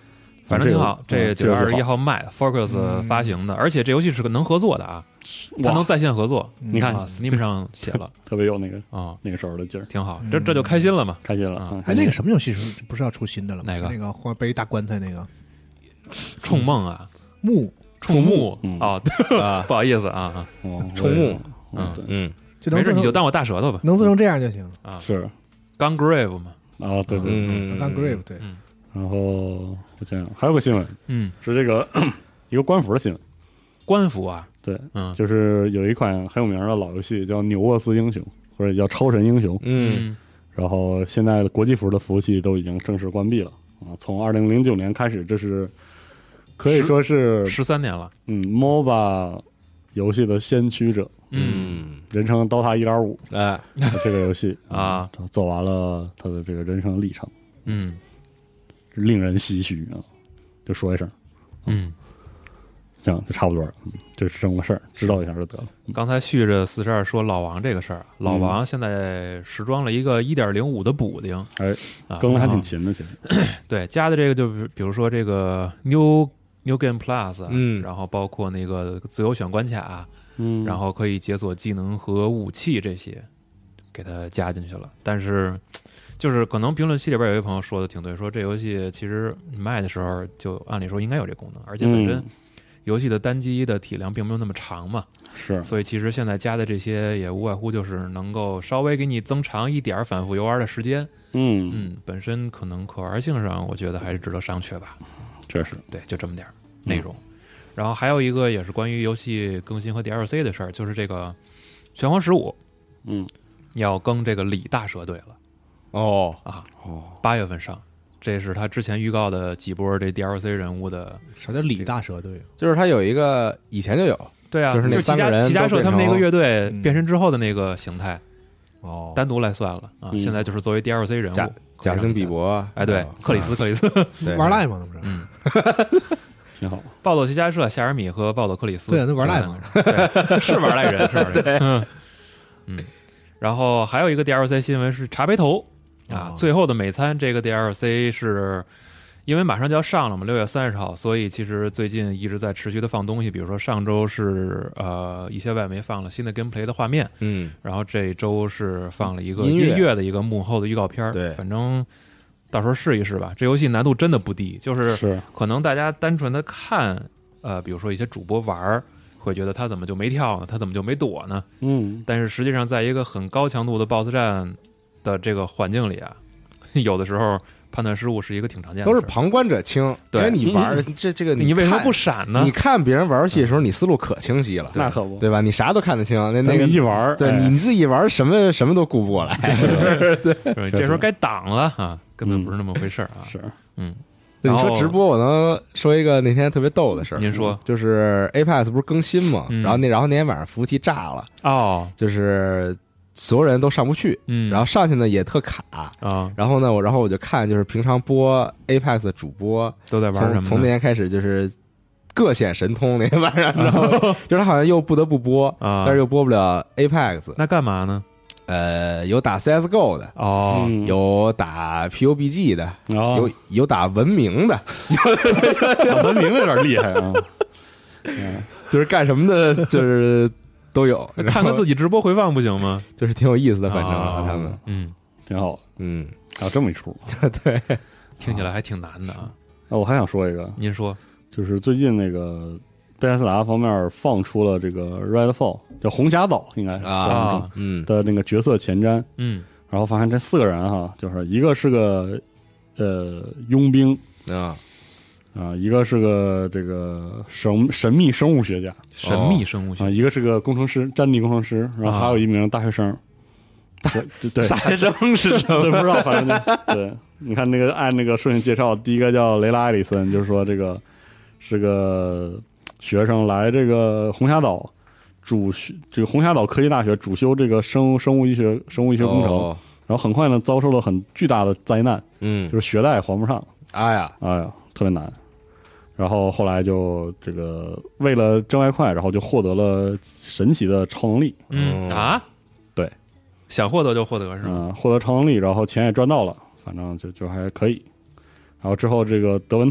反正挺好。这九月二十一号号卖 ，Focus 发行的，而且这游戏是个能合作的啊，它能在线合作。 你看啊 ，Steam 上写了， 特别有那个啊那个时候的劲儿， 挺好。这这就开心了嘛， 开心了啊！ 哎，那个什么游戏是不是要出新的了吗？ 哪个？ 那个后背一大棺材那个冲梦啊， 木冲木嗯哦，不好意思啊， 冲木， 嗯对嗯， 没事， 就能做成你就当我大舌头吧。 能做成这样就行啊， 是 Gungrave 嘛， 啊，对对， 嗯刚 Grave 对， 嗯然后我想想还有个新闻嗯， 是这个一个官服的新闻， 官服啊， 对， 嗯， 就是有一款很有名的老游戏叫《纽沃斯英雄》或者叫《超神英雄》， 嗯然后现在的国际服的服务器都已经正式关闭了啊！从二零零九年开始，这是可以说是十三年了， 嗯 M O B A 游戏的先驱者， 嗯， 人称 DOTA 一点五哎， 这个游戏啊， 走完了他的这个人生历程， 嗯令人唏嘘啊！就说一声， 嗯， 这样就差不多了，嗯这是这么个事儿，知道一下就得了。 刚才续着四十二说老王这个事儿，老王现在时装了一个一点零五的补丁， 哎， 啊， 更的还然后挺勤的，其实对，加的这个就比比如说这个 New New Game Plus， 嗯然后包括那个自由选关卡， 嗯， 然后可以解锁技能和武器这些，给它加进去了。但是，就是可能评论区里边有一位朋友说的挺对，说这游戏其实卖的时候就按理说应该有这功能，而且本身嗯游戏的单机的体量并没有那么长嘛， 是所以其实现在加的这些也无外乎就是能够稍微给你增长一点反复游玩的时间。 嗯， 嗯，本身可能可玩性上，我觉得还是值得商榷吧。 确实， 对，就这么点儿内容。然后还有一个也是关于游戏更新和 D L C 的事儿，就是这个《拳皇十五》 嗯， 要更这个李大蛇队了哦啊， 哦， 八月份上。这是他之前预告的几波这 D L C 人物的， 啥叫李大蛇队？ 就是他有一个以前就有， 对啊， 就是那齐家三个人齐家社他们那个乐队嗯变身之后的那个形态， 哦， 单独来算了啊。 嗯现在就是作为 D L C 人贾物， 贾森比伯， 哎，对哦， 克里斯克里斯， 对玩赖吗？那不是？ 嗯， 挺好。 暴走齐家社、夏尔米和暴走克里斯， 对啊那玩赖嘛这三个人，对，是玩赖人，是玩赖人。嗯嗯，然后还有一个 D L C 新闻是茶杯头啊， 哦最后的美餐这个 D L C 是因为马上就要上了嘛，六月三十号，所以其实最近一直在持续的放东西，比如说上周是呃一些外媒放了新的 gameplay 的画面， 嗯， 然后这周是放了一个音乐音乐的一个幕后的预告片儿， 对反正到时候试一试吧。这游戏难度真的不低，就是是， 可能大家单纯的看，呃，比如说一些主播玩儿，会觉得他怎么就没跳呢？他怎么就没躲呢？ 嗯， 但是实际上，在一个很高强度的 BOSS 战的这个环境里啊，有的时候判断失误是一个挺常见的事儿， 都是旁观者清， 对因为你玩这这个看你为什么不闪呢你？看别人玩游戏的时候，你思路可清晰了， 那可不， 对吧？你啥都看得清，那那那个一玩儿， 对哎你自己玩什么什么都顾不过来， 是吧这时候该挡了啊，根本不是那么回事儿啊。 是， 嗯， 对你然后说直播，我能说一个那天特别逗的事儿。 您说就是 Apex 不是更新嘛， 嗯然后那然后那天晚上服务器炸了， 哦， 就是所有人都上不去， 嗯， 然后上去呢也特卡。 啊， 然后呢，我然后我就看，就是平常播 Apex 的主播， 都在玩什么呢？ 从从那天开始就是各显神通。那天晚上，然后就是他好像又不得不播， 啊， 但是又播不了 Apex。 那干嘛呢？ 呃，有打 C S G O 的， 哦， 嗯， 有打 P U B G 的， 有有有打文明的， 文明有点厉害啊， 就是干什么的，就是都有。 那看看自己直播回放不行吗？ 就是挺有意思的，反正哦他们， 嗯， 挺好， 嗯， 还有这么一出。 对， 听起来还挺难的啊。 那我还想说一个， 您说， 就是最近那个贝塞斯达方面放出了这个 Redfall，叫红霞岛，应该是啊叫这么嗯的那个角色前瞻， 嗯然后发现这四个人哈，就是一个是个呃佣兵啊， 啊，一个是个这个神神秘生物学家神秘生物学啊，一个是个工程师，战地工程师，然后还有一名大学生。对对， 大学生是什对， 么？ 不知道，反正就对。你看那个按那个顺序介绍，第一个叫雷拉艾里森，就是说这个是个学生来这个红霞岛主修这个红霞岛科技大学主修这个生物生物医学生物医学工程， 哦然后很快呢遭受了很巨大的灾难， 嗯， 就是学贷还不上， 哎呀， 哎呀，特别难。然后后来就这个为了挣外快，然后就获得了神奇的超能力， 嗯啊， 对， 想获得就获得是吗？ 嗯，获得超能力，然后钱也赚到了，反正就就还可以。然后之后这个德文特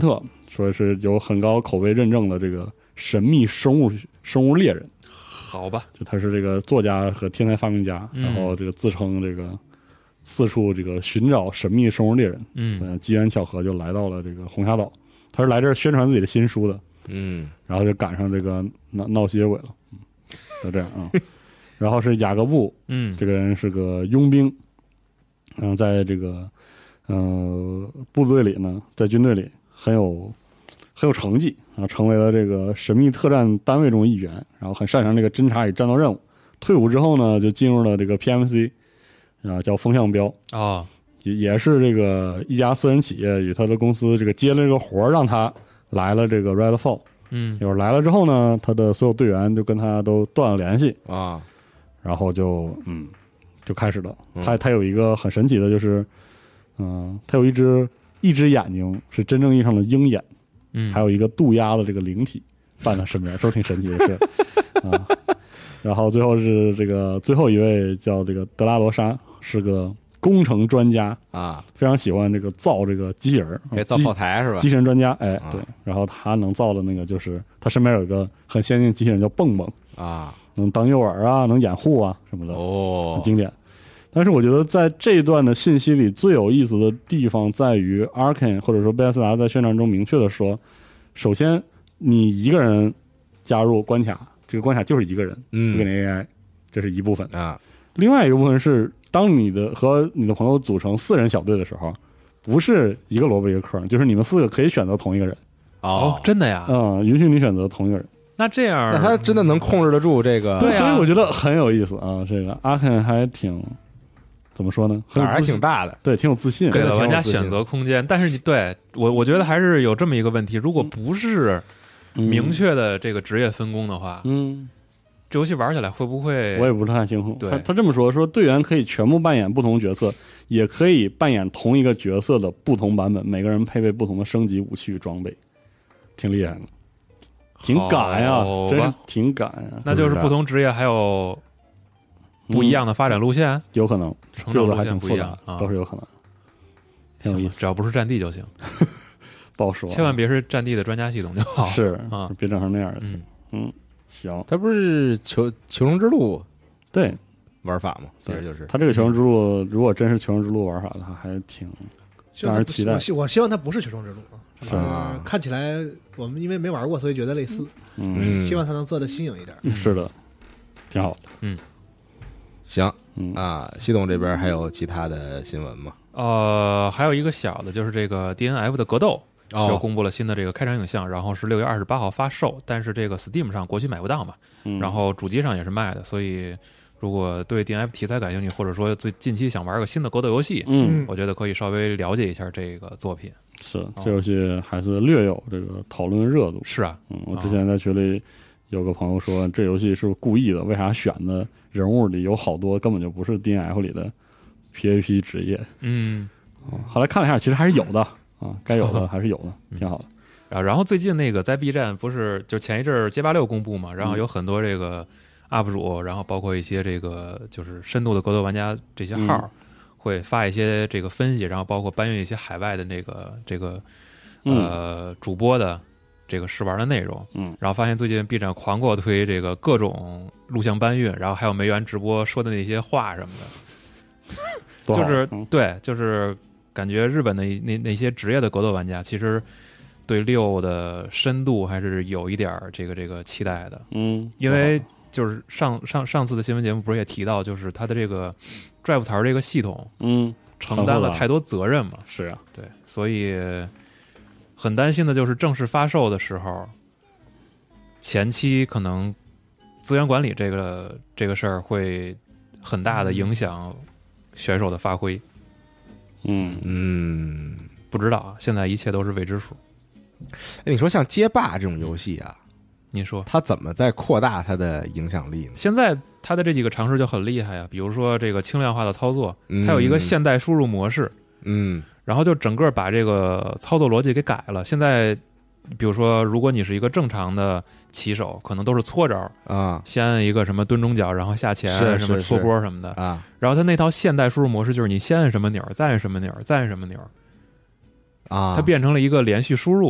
说是有很高口碑认证的这个神秘生物生物猎人。 好吧， 就他是这个作家和天才发明家， 嗯然后这个自称这个四处这个寻找神秘生物猎人， 嗯呃，机缘巧合就来到了这个红霞岛。他是来这儿宣传自己的新书的， 嗯然后就赶上这个闹闹吸血鬼了，嗯，就这样啊。然后是雅各布， 嗯， 这个人是个佣兵，然后在这个呃部队里呢，在军队里很有很有成绩，然后成为了这个神秘特战单位中的一员，然后很擅长这个侦察与战斗任务。退伍之后呢，就进入了这个 P M C， 啊，叫风向标， 哦， 也也是这个一家私人企业与他的公司这个接了这个活儿，让他来了这个 Redfall。 嗯一会儿来了之后呢，他的所有队员就跟他都断了联系， 啊， 然后就嗯就开始了。 嗯他他有一个很神奇的，就是嗯、他有一只一只眼睛是真正意义上的鹰眼， 嗯， 还有一个渡鸦的这个灵体伴他身边，都挺神奇的事啊。然后最后是这个最后一位叫这个德拉罗莎，是个工程专家， 啊， 非常喜欢这个造这个机器人儿，机给造炮台是吧机？器人专家，哎啊， 对。然后他能造的那个就是他身边有一个很先进的机器人叫蹦蹦， 啊， 能当诱饵啊，能掩护啊什么的， 哦很，经典。但是我觉得在这一段的信息里最有意思的地方在于 Arkane 或者说贝塞斯达在宣传中明确的说，首先你一个人加入关卡，这个关卡就是一个人，不给你嗯 A I， 这是一部分。 啊， 另外一个部分是，当你的和你的朋友组成四人小队的时候，不是一个萝卜一个坑，就是你们四个可以选择同一个人， 哦，真的呀？ 嗯，允许你选择同一个人。 那这样， 那他真的能控制得住这个？ 对啊所以我觉得很有意思啊。这个阿肯还挺怎么说呢？很胆儿还有自信挺大的。 对，挺有自信， 给了玩家挺有自信选择空间。但是你对我，我觉得还是有这么一个问题：如果不是嗯明确的这个职业分工的话， 嗯， 这游戏玩起来会不会？ 我也不是太清楚。 对他他这么说，说队员可以全部扮演不同角色，也可以扮演同一个角色的不同版本，每个人配备不同的升级武器与装备，挺厉害的，挺敢呀、 好吧真是挺敢呀、 那就是不同职业还有不一样的发展路线， 有可能， 成长路有的还线不一样挺复杂， 啊， 都是有可能，挺有意思， 行只要不是战地就行， 不好说， 千万别是战地的专家系统就好。 是啊， 别整成那样的。 嗯嗯，行， 他不是求求生之路对玩法吗？其对实就是他这个求生之路，如果真是求生之路玩法的话，还挺希望它不让人期待我希我希望它不是求生之路啊， 是吗看起来我们因为没玩过，所以觉得类似。 嗯， 嗯， 希望它能做的新颖一点。 是的，挺好的。 行嗯啊。系统这边还有其他的新闻吗？ 呃，还有一个小的，就是这个 D N F 的格斗又哦， 公布了新的这个开场影像，然后是六月二十八号发售，但是这个 Steam 上国区买不到嘛， 嗯， 然后主机上也是卖的，所以如果对 D N F 题材感兴趣，或者说最近期想玩个新的格斗游戏， 嗯， 我觉得可以稍微了解一下这个作品。 是这游戏还是略有这个讨论热度。 是啊， 嗯，我之前在群里有个朋友说，这游戏是不是故意的？为啥选的人物里有好多根本就不是 D N F 里的 P V P 职业？ 嗯， 嗯后来看了一下，其实还是有的啊，该有的还是有的，挺好的。 啊，然后最近那个在 B 站不是就前一阵儿街霸六公布嘛，然后有很多这个 U P 主，然后包括一些这个就是深度的格斗玩家这些号儿。会发一些这个分析，然后包括搬运一些海外的那个这个呃主播的这个试玩的内容， 嗯， 然后发现最近 B 站狂给我推这个各种录像搬运，然后还有梅园直播说的那些话什么的， 多好就是嗯对，就是感觉日本的那那些职业的格斗玩家其实对六的深度还是有一点儿这个这个期待的， 嗯， 因为就是上上上次的新闻节目不是也提到，就是它的这个 Drive 槽这个系统嗯承担了太多责任嘛， 是啊， 对，所以很担心的就是正式发售的时候，前期可能资源管理这个这个事儿会很大的影响选手的发挥。 嗯嗯， 不知道啊，现在一切都是未知数。 哎，你说像街霸这种游戏啊， 您说， 它怎么在扩大它的影响力呢？ 现在它的这几个尝试就很厉害呀，比如说这个轻量化的操作， 嗯它有一个现代输入模式， 嗯然后就整个把这个操作逻辑给改了。现在，比如说，如果你是一个正常的棋手，可能都是搓招， 啊先按一个什么蹲中脚，然后下前， 是什么搓是是波什么的。 啊然后它那套现代输入模式就是你先按什么钮儿，再按什么钮儿，再按什么钮儿， 啊， 它变成了一个连续输入。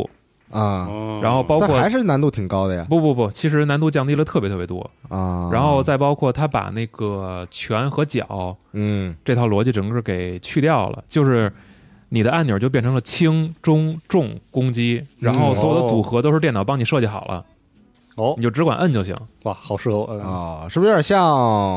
啊， 哦然后包括但还是难度挺高的呀不不不，其实难度降低了特别特别多。 啊。 然后再包括他把那个拳和脚嗯这套逻辑整个给去掉了，就是你的按钮就变成了轻、中、重攻击，然后所有的组合都是电脑帮你设计好了， 哦你，就只管摁就行。 哇，好适合我啊！ 哦，是不是有点像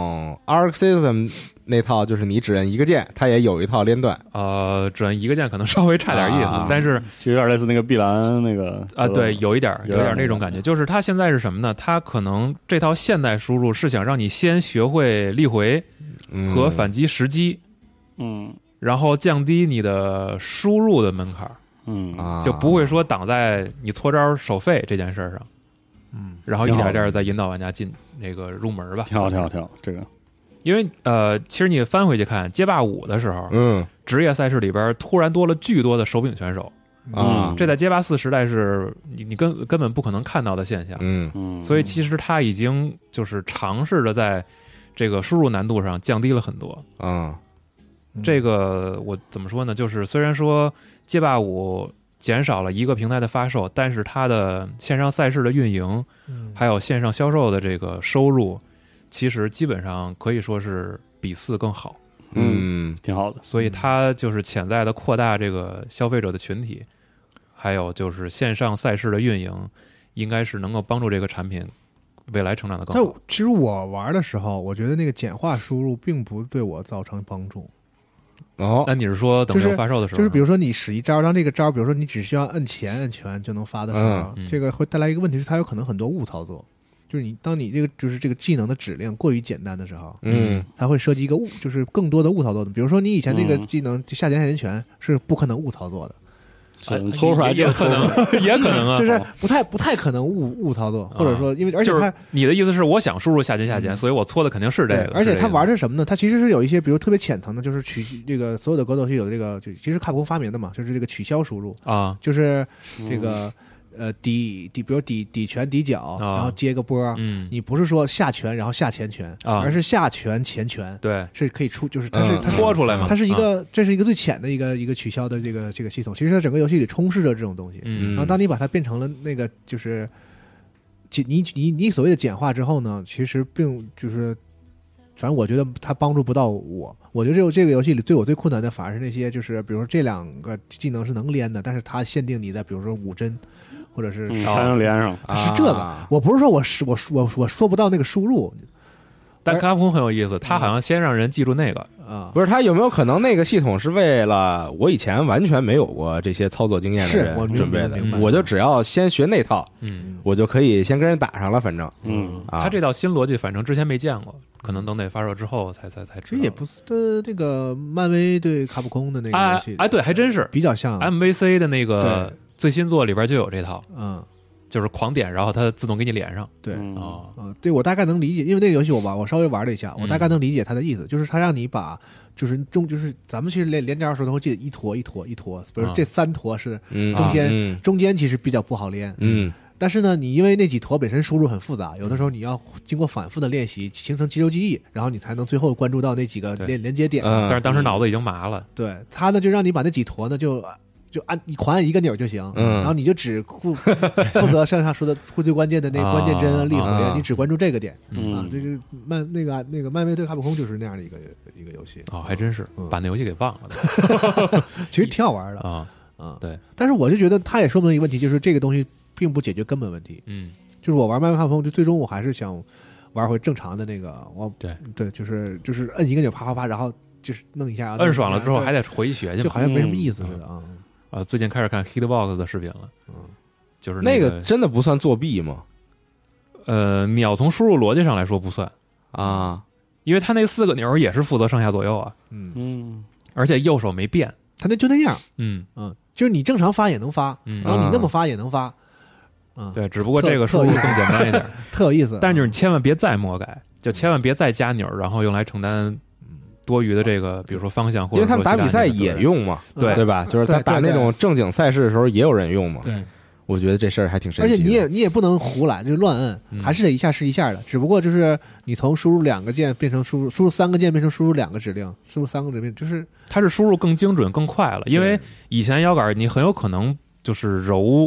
Arc System 那套？就是你只摁一个键，它也有一套连段。 呃，只摁一个键可能稍微差点意思， 啊但是就有点类似那个碧蓝那个啊，对，有一点儿有点有点儿那种感觉，就是它现在是什么呢？它可能这套现代输入是想让你先学会立回嗯和反击时机， 嗯然后降低你的输入的门槛儿， 嗯啊， 就不会说挡在你搓招手废这件事儿上。 嗯， 然后一点点儿再引导玩家进那个入门吧。 挺好挺好挺好，这个因为呃，其实你翻回去看街霸五的时候， 嗯职业赛事里边突然多了巨多的手柄选手， 啊嗯这在街霸四时代是你你根根本不可能看到的现象。 嗯嗯， 所以其实他已经就是尝试着在这个输入难度上降低了很多。 啊这个我怎么说呢？就是虽然说街霸五减少了一个平台的发售，但是它的线上赛事的运营， 嗯还有线上销售的这个收入，其实基本上可以说是比四更好。 嗯挺好的。 所以它就是潜在的扩大这个消费者的群体，还有就是线上赛事的运营，应该是能够帮助这个产品未来成长的更但好。 其实我玩的时候，我觉得那个简化输入并不对我造成帮助。 哦那你是说等就是没有发售的时候呢？ 就是比如说你使一招，让这个招，比如说你只需要摁前摁拳就能发的时候， 嗯嗯这个会带来一个问题是，它有可能很多误操作。就是你当你这个就是这个技能的指令过于简单的时候， 嗯它会涉及一个误，就是更多的误操作的。比如说你以前那个嗯技能就下前下前拳是不可能误操作的， 哎你搓出来也也可能，也可能啊。 就是不太不太可能误误操作，或者说因为而且就是它你的意思是，我想输入下键下键，所以我搓的肯定是这个。 对而且他玩的的是什么呢？他其实是有一些，比如特别浅层的，就是取这个所有的格斗游戏有这个，就其实卡普空发明的嘛，就是这个取消输入， 啊， 就是这个、呃底底，比如底底拳底脚， 啊然后接个波， 嗯， 你不是说下拳然后下前拳， 啊而是下拳前拳， 对， 是可以出，就是它是、 嗯它是搓出来嘛。 它是一啊， 个、这是一个最浅的一个一个取消的这个这个系统，其实它整个游戏里充斥着这种东西。 嗯然后当你把它变成了那个就是简你你你所谓的简化之后呢，其实并就是，反正我觉得它帮助不到我。我觉得这个这个游戏里对我最困难的反而是那些就是比如说这两个技能是能连的，但是它限定你在比如说五帧或者是嗯， 少才能连上。 它是这个。 啊我不是说我是我我我说不到那个输入但卡普空很有意思，他好像先让人记住那个， 啊， 不是，他有没有可能那个系统是为了我以前完全没有过这些操作经验的是我明人准备的明白？ 我就只要先学那套， 嗯， 我就可以先跟人打上了，反正嗯， 啊， 他这套新逻辑，反正之前没见过，可能等得发售之后才才才知道。 其实也不是的，这个漫威对卡普空的那个游戏哎哎，对，还真是比较像， M V C 的那个对最新作里边就有这套， 嗯， 就是狂点，然后它自动给你连上。 对。 嗯哦， 嗯，对我大概能理解，因为那个游戏我玩，我稍微玩了一下，我大概能理解它的意思，就是它让你把，就是中，就是咱们其实连连招的时候都会记得一坨一坨一坨，比如啊这三坨是嗯中间嗯中间其实比较不好连， 嗯但是呢，你因为那几坨本身输入很复杂，有的时候你要经过反复的练习，形成肌肉记忆，然后你才能最后关注到那几个对连连接点。 嗯但是当时脑子已经麻了。 对，它呢就让你把那几坨呢就就按你狂按一个钮就行， 嗯然后你就只负负责上上说的最关键的那个关键帧啊、立回啊啊，你只关注这个点嗯啊。这个漫那个那个漫威对卡普空就是那样的一个一个游戏， 哦，还真是嗯把那游戏给忘了其实挺好玩的啊。 啊。 对， 但是我就觉得它也说明一个问题，就是这个东西并不解决根本问题。 嗯， 就是我玩漫威卡普空，就最终我还是想玩回正常的那个，我对对，就是就是摁一个钮啪啪啪，然后就是弄一下， 摁爽了之后对还得回去学去嘛。 就好像没什么意思似的啊。 啊，最近开始看 Hitbox 的视频了， 嗯， 就是那个个真的不算作弊吗？ 呃，你要从输入逻辑上来说不算， 啊， 因为它那四个钮也是负责上下左右啊， 嗯， 嗯而且右手没变。 他那就那样， 嗯嗯，就是你正常发也能发， 嗯然后你那么发也能发，嗯， 对，只不过这个输入更简单一点。 特有意思。 但是你千万别再魔改，就千万别再加钮，然后用来承担多余的这个，比如说方向或因为他者说们打比赛其他那个责任。 也用嘛， 对对吧？就是他对对对打那种正经赛事的时候也有人用嘛。 对， 我觉得这事儿还挺神而奇的。 且你也你也不能胡来，就是乱摁， 嗯还是得一下是一下的。只不过就是你从输入两个键变成输入输入三个键变成输入两个指令，输入三个指令，就是它是输入更精准更快了，因为以前摇杆你很有可能就是揉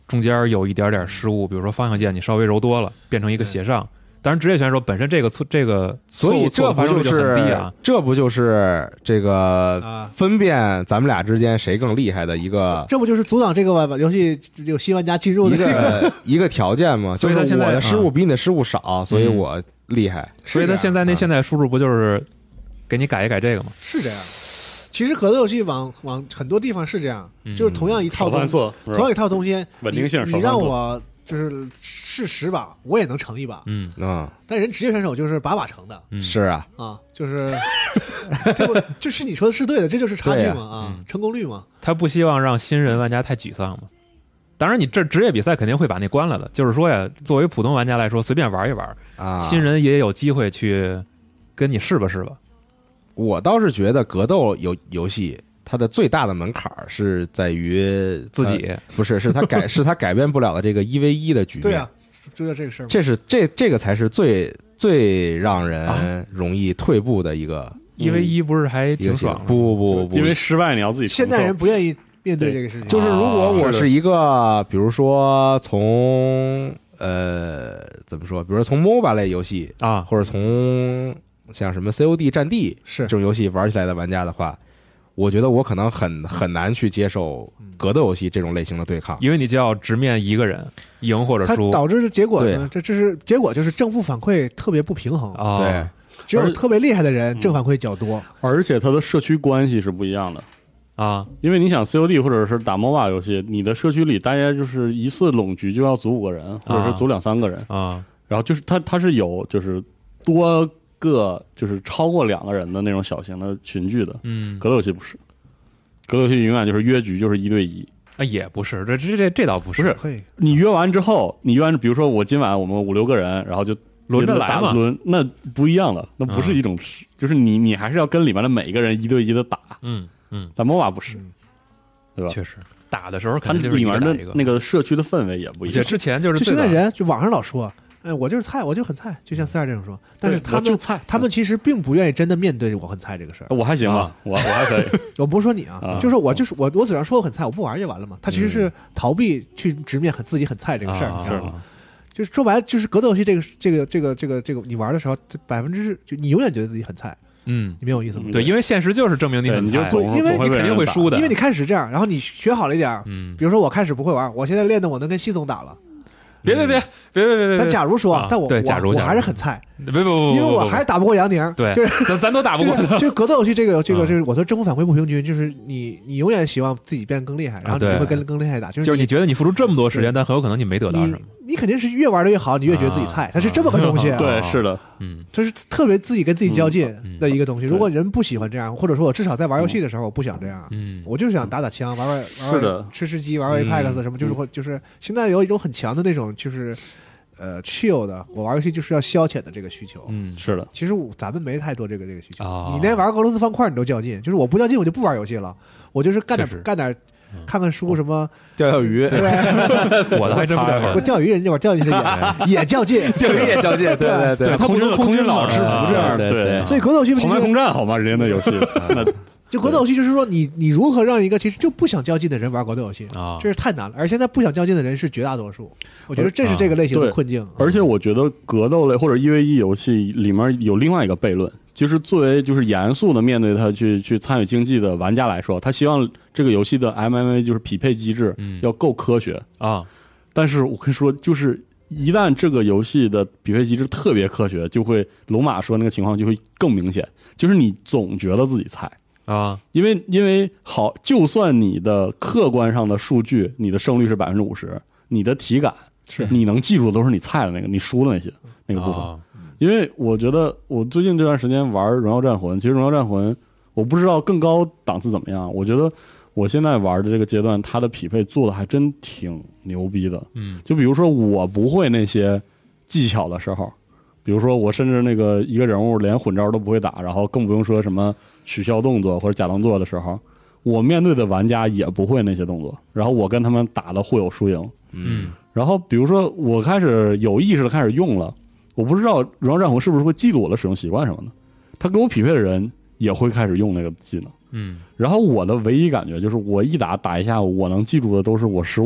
中间有一点点失误，比如说方向键你稍微揉多了，变成一个斜上。当然，职业选手本身这个错这个所以这不就就是很低啊？ 这不就是这个分辨咱们俩之间谁更厉害的一个？ 这不就是阻挡这个玩游戏有新玩家进入的一个一个条件吗？ 所以他现在我的失误比你的失误少，所以我厉害。 所以他现在那现在输入不就是给你改一改这个吗？ 是这样。其实格斗游戏往往很多地方是这样，就是同样一套东西，同样一套东西， 稳定性， 你让我。就是试十把，我也能成一把， 嗯啊， 但人职业选手就是把把成的， 嗯、 是啊啊，就是这不就是你说的是对的，这就是差距嘛啊，啊成功率嘛。 他不希望让新人玩家太沮丧嘛。当然，你这职业比赛肯定会把那关了的。就是说呀，作为普通玩家来说，随便玩一玩啊， 新人也有机会去跟你试吧试吧。 我倒是觉得格斗游游戏。它的最大的门槛是在于自己， 不是，是他改，是他改变不了的这个一 v 一的局面。 对啊，就在这个事儿， 这是这这个才是最最让人容易退步的一个一 v 一，不是还挺爽？ 不不不不， 因为失败你要自己。 现在人不愿意面对这个事情。 就是如果我是一个，比如说从呃怎么说，比如说从 M O B A 类游戏啊， 或者从像什么 C O D 战地是这种游戏玩起来的玩家的话。我觉得我可能很很难去接受格斗游戏这种类型的对抗， 因为你就要直面一个人赢或者输， 它导致的结果呢，这这是结果就是正负反馈特别不平衡。 哦、 对， 只有特别厉害的人正反馈较多， 而且它的社区关系是不一样的啊。 因为你想 C O D 或者是打 M O B A 游戏，你的社区里大家就是一次拢局就要组五个人，或者是组两三个人啊， 然后就是它它是有就是多。个就是超过两个人的那种小型的群聚的， 嗯， 格斗游戏不是，格斗游戏永远就是约局，就是一对一啊，也不是，这这这这倒不是，不是，你约完之后，你约完，比如说我今晚我们五六个人，然后就轮着来嘛， 轮那不一样的，那不是一种，嗯、就是你你还是要跟里面的每一个人一对一的打， 嗯嗯， 但 M O B A 不是，对吧？ 确实，打的时候它肯定就是里面的那个社区的氛围也不一样， 之前就是就现在人就网上老说。哎，我就是菜，我就很菜，就像四二这种说，但是他们他们其实并不愿意真的面对我很菜这个事儿。 我还行啊，我我还可以。 我不是说你啊， 啊就是我就是我，我嘴上说我很菜，我不玩就完了嘛。他其实是逃避去直面很自己很菜这个事儿， 啊、 你知道吗？就是说白了，就是格斗游戏这个这个这个这个这个，你玩的时候百分之就你永远觉得自己很菜。 嗯， 你明白我意思吗？ 对，因为现实就是证明你很菜， 因为你肯定会输的。 因为你开始这样，然后你学好了一点， 嗯， 比如说我开始不会玩，我现在练的我能跟西总打了。 别别别别别别别！ 但假如说，但我对，假如我还是很菜， 别别不， 因为我还是打不过杨宁。 对， 就是咱咱都打不过。 就格斗游戏这个这个就是我说正负反馈不平均，就是你你永远希望自己变更厉害，然后你会跟更厉害打。 就是你觉得你付出这么多时间，但很有可能你没得到什么。 你肯定是越玩的越好，你越觉得自己菜，它是这么个东西。 对，是的， 嗯， 就是特别自己跟自己较劲的一个东西。如果人不喜欢这样，或者说我至少在玩游戏的时候我不想这样， 嗯， 我就是想打打枪，玩玩是的， 吃吃鸡，玩玩 Apex 什么，就是会就是现在有一种很强的那种就是。呃 ，chill 的，我玩游戏就是要消遣的这个需求。 嗯， 是的。 其实咱们没太多这个这个需求。 哦、 你连玩俄罗斯方块你都较劲，就是我不较劲我就不玩游戏了，我就是干点干点，看看书什么钓钓鱼。 对， 我的还真不太会。 我钓鱼人家玩钓鱼也也较劲， 钓鱼也较劲。对对对， 他不是空军老师不这样。 对， 所以格斗游戏红白空战好吗？人家的游戏那。 就格斗游戏就是说你你如何让一个其实就不想较劲的人玩格斗游戏啊， 这是太难了。而现在不想较劲的人是绝大多数，我觉得这是这个类型的困境。 而且我觉得格斗类或者一 v 一游戏里面有另外一个悖论，就是作为就是严肃的面对他去去参与竞技的玩家来说，他希望这个游戏的 M M A 就是匹配机制要够科学啊。 但是我跟你说，就是一旦这个游戏的匹配机制特别科学，就会龙马说那个情况就会更明显，就是你总觉得自己菜。 啊， 因为因为好，就算你的客观上的数据，你的胜率是百分之五十，你的体感是你能记住的都是你菜的那个，你输的那些那个部分。 哦、 因为我觉得我最近这段时间玩《荣耀战魂》，其实《荣耀战魂》我不知道更高档次怎么样，我觉得我现在玩的这个阶段，它的匹配做的还真挺牛逼的。 嗯， 就比如说我不会那些技巧的时候，比如说我甚至那个一个人物连混招都不会打，然后更不用说什么。取消动作或者假动作的时候，我面对的玩家也不会那些动作，然后我跟他们打的互有输赢。 嗯， 然后比如说我开始有意识的开始用了，我不知道《荣耀战魂》是不是会记录我的使用习惯什么的，他跟我匹配的人也会开始用那个技能。 嗯， 然后我的唯一感觉就是我一打打一下午，我能记住的都是我失误了，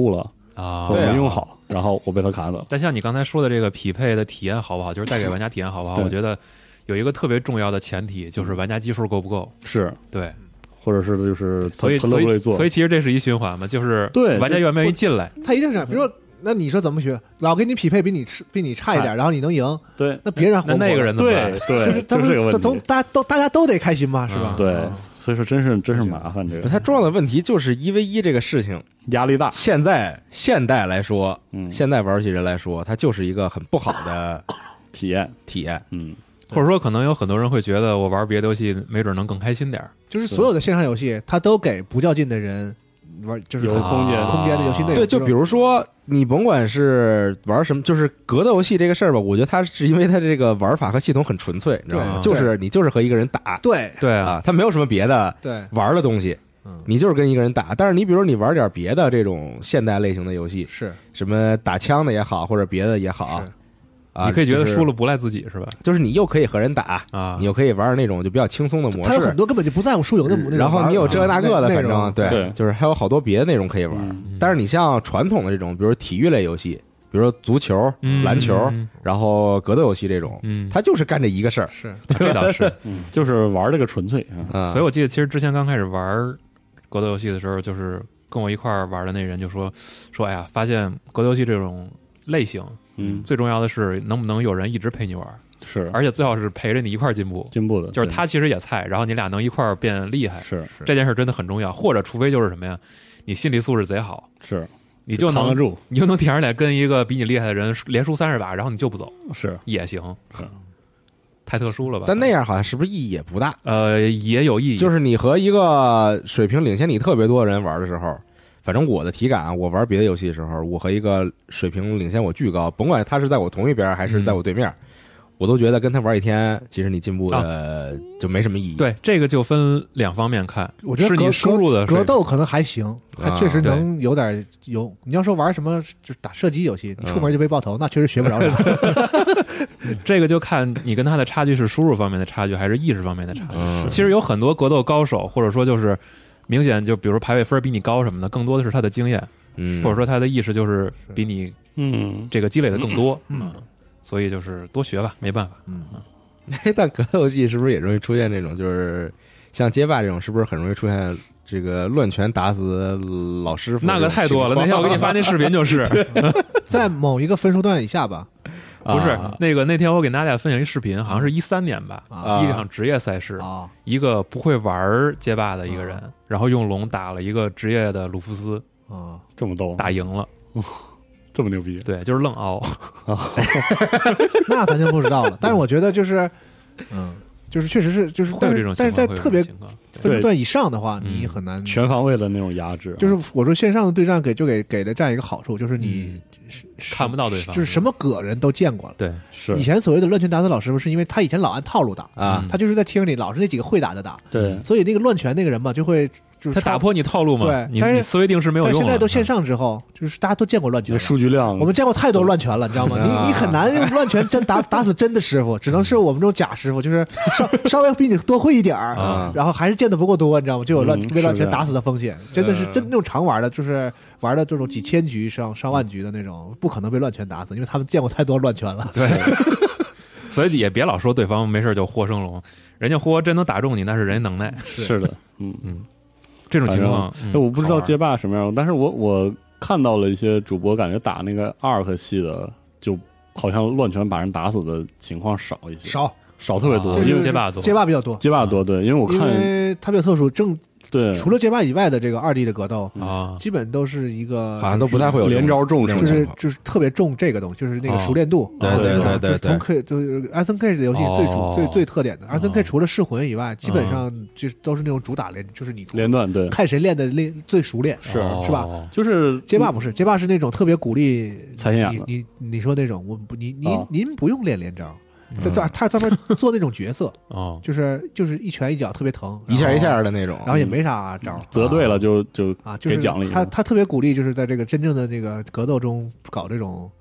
啊， 我对啊没用好，然后我被他卡走了。 但像你刚才说的这个匹配的体验好不好，就是带给玩家体验好不好？ 对我觉得有一个特别重要的前提，就是玩家基数够不够。 是， 对， 或者是就是他他所以所以乐不乐意做， 所以其实这是一循环嘛，就是对玩家愿不愿意进来。 他一定是，比如说，那你说怎么学？老给你匹配比你比你差一点，然后你能赢， 对那别人活不活那那个人怎么办对？对， 就是他们这是个问都题。 大家都大家都得开心嘛，是吧？ 对啊， 所以说真是真是麻烦，这个它重要的问题就是一 v 一这个事情， 压力大。 现在现代来说， 嗯， 现在玩游戏人来说，它就是一个很不好的体验， 体验。 嗯， 或者说，可能有很多人会觉得我玩别的游戏没准能更开心点儿。 就是所有的线上游戏，它都给不较劲的人玩，就是有很空间空间的游戏内容。 对，就比如说你甭管是玩什么，就是格斗游戏这个事儿吧，我觉得它是因为它这个玩法和系统很纯粹，你知道吗？ 对就是你就是和一个人打对对啊， 啊，它没有什么别的对， 玩的东西， 嗯， 你就是跟一个人打。但是你比如说你玩点别的这种现代类型的游戏， 是什么打枪的也好，或者别的也好是， 啊， 你可以觉得就是输了不赖自己是吧？ 就是你又可以和人打， 啊你，又可以玩那种就比较轻松的模它有很式， 多根本就不在乎输赢的那种玩法， 然后你有这那个的， 内反正容对对， 就是还有好多别的内容可以玩。 嗯但是你像传统的这种，比如体育类游戏，比如说足球、 嗯篮球， 嗯然后格斗游戏这种， 嗯， 它就是干这一个事儿。 是啊这倒是。 嗯，就是玩这个纯粹啊， 嗯， 所以我记得，其实之前刚开始玩格斗游戏的时候，就是跟我一块儿玩的那人就说说，哎呀，发现格斗游戏这种类型， 嗯， 最重要的是能不能有人一直陪你玩， 是而且最好是陪着你一块儿进步。 进步的， 就是他其实也菜，然后你俩能一块儿变厉害， 是这件事真的很重要。或者除非就是什么呀，你心理素质贼好， 是你就能扛得住， 你就能舔着脸跟一个比你厉害的人连输三十把，然后你就不走是也行是， 太特殊了吧？ 但那样好像是不是意义也不大？ 呃也有意义， 就是你和一个水平领先你特别多的人玩的时候，反正我的体感啊，我玩别的游戏的时候，我和一个水平领先我巨高，甭管他是在我同一边还是在我对面，我都觉得跟他玩一天，其实你进步的就没什么意义。 对这个就分两方面看， 我觉得格是你输入的格水斗可能还行，还啊确实能有点有。你要说玩什么就是打射击游戏，你出门就被爆头，那确实学不着啥。 这个就看你跟他的差距是输入方面的差距，还是意识方面的差距。 嗯， 其实有很多格斗高手，或者说就是明显就比如排位分比你高什么的，更多的是他的经验， 嗯， 或者说他的意识就是比你嗯， 这个积累的更多。 嗯啊所以就是多学吧，没办法。 嗯， 嘿，但格斗游戏是不是也容易出现这种，就是像街霸这种，是不是很容易出现这个乱拳打死老师傅？ 那个太多了，那天我给你发那视频就是， 在某一个分数段以下吧， 不是啊那个那天我给大家分享一视频，好像是一三年吧， 啊一场职业赛事， 啊， 一个不会玩街霸的一个人，然后用龙打了一个职业的鲁夫斯， 啊， 这么逗， 打赢了， 这么牛逼， 对，就是愣熬。 那咱就不知道了。但是我觉得就是，嗯，就是确实是就是， 会有这种但是但情况，会有是在特别这种情况。 分数段以上的话， 嗯你很难。 全方位的那种压制， 就是我说线上的对战给就给给了这样一个好处，就是你是看不到对方， 就是什么个人都见过了。 对， 是以前所谓的乱拳打死老师傅，是因为他以前老按套路打， 啊他就是在厅里老是那几个会打的打， 对所以那个乱拳那个人嘛，就会就是他打破你套路嘛，你对但是你思维定式没有但用了。 现在都线上之后，就是大家都见过乱拳这了， 数据量， 我们见过太多乱拳了，你知道吗？ 啊你你很难用乱拳真打打死真的师傅，只能是我们这种假师傅，就是稍稍微比你多会一点儿， 啊然后还是见的不够多，你知道吗？就有乱嗯被乱拳是的打死的风险，真的是嗯真那种常玩的，就是玩的这种几千局上上万局的那种，不可能被乱拳打死，因为他们见过太多乱拳了。 对，所以也别老说对方没事就活生龙，人家活真能打中你，那是人家能耐。 是的，嗯嗯，这种情况， 哎， 嗯我不知道好玩街霸什么样，但是我我看到了一些主播，感觉打那个 Ark 系的，就好像乱拳把人打死的情况少一些， 少少特别多， 啊因为街霸多， 街霸比较多， 街霸多，对，因为我因看为它比较特殊，正对除了街霸以外的这个二 D 的格斗， 啊， 基本都是一个好像都不太会有这种连招重视就是这种情况就是特别重这个东西，就是那个哦熟练度。 对对啊对对就是从 K 就是 S N K 的游戏最主哦最最特点的，S N K 除了噬魂以外，基本哦上就都是那种主打连，就是你连段，对， 看谁练的练最熟练。 是哦是吧？ 就是街霸不是，街霸是那种特别鼓励踩心眼子你你你说那种，我不你您哦您不用练连招，他嗯他他专门做那种角色， 哦， 就是就是一拳一脚特别疼， 一下一然后， 下的那种， 然后也没啥招择对了就就啊，就是给奖励他他特别鼓励，就是在这个真正的这个格斗中搞这种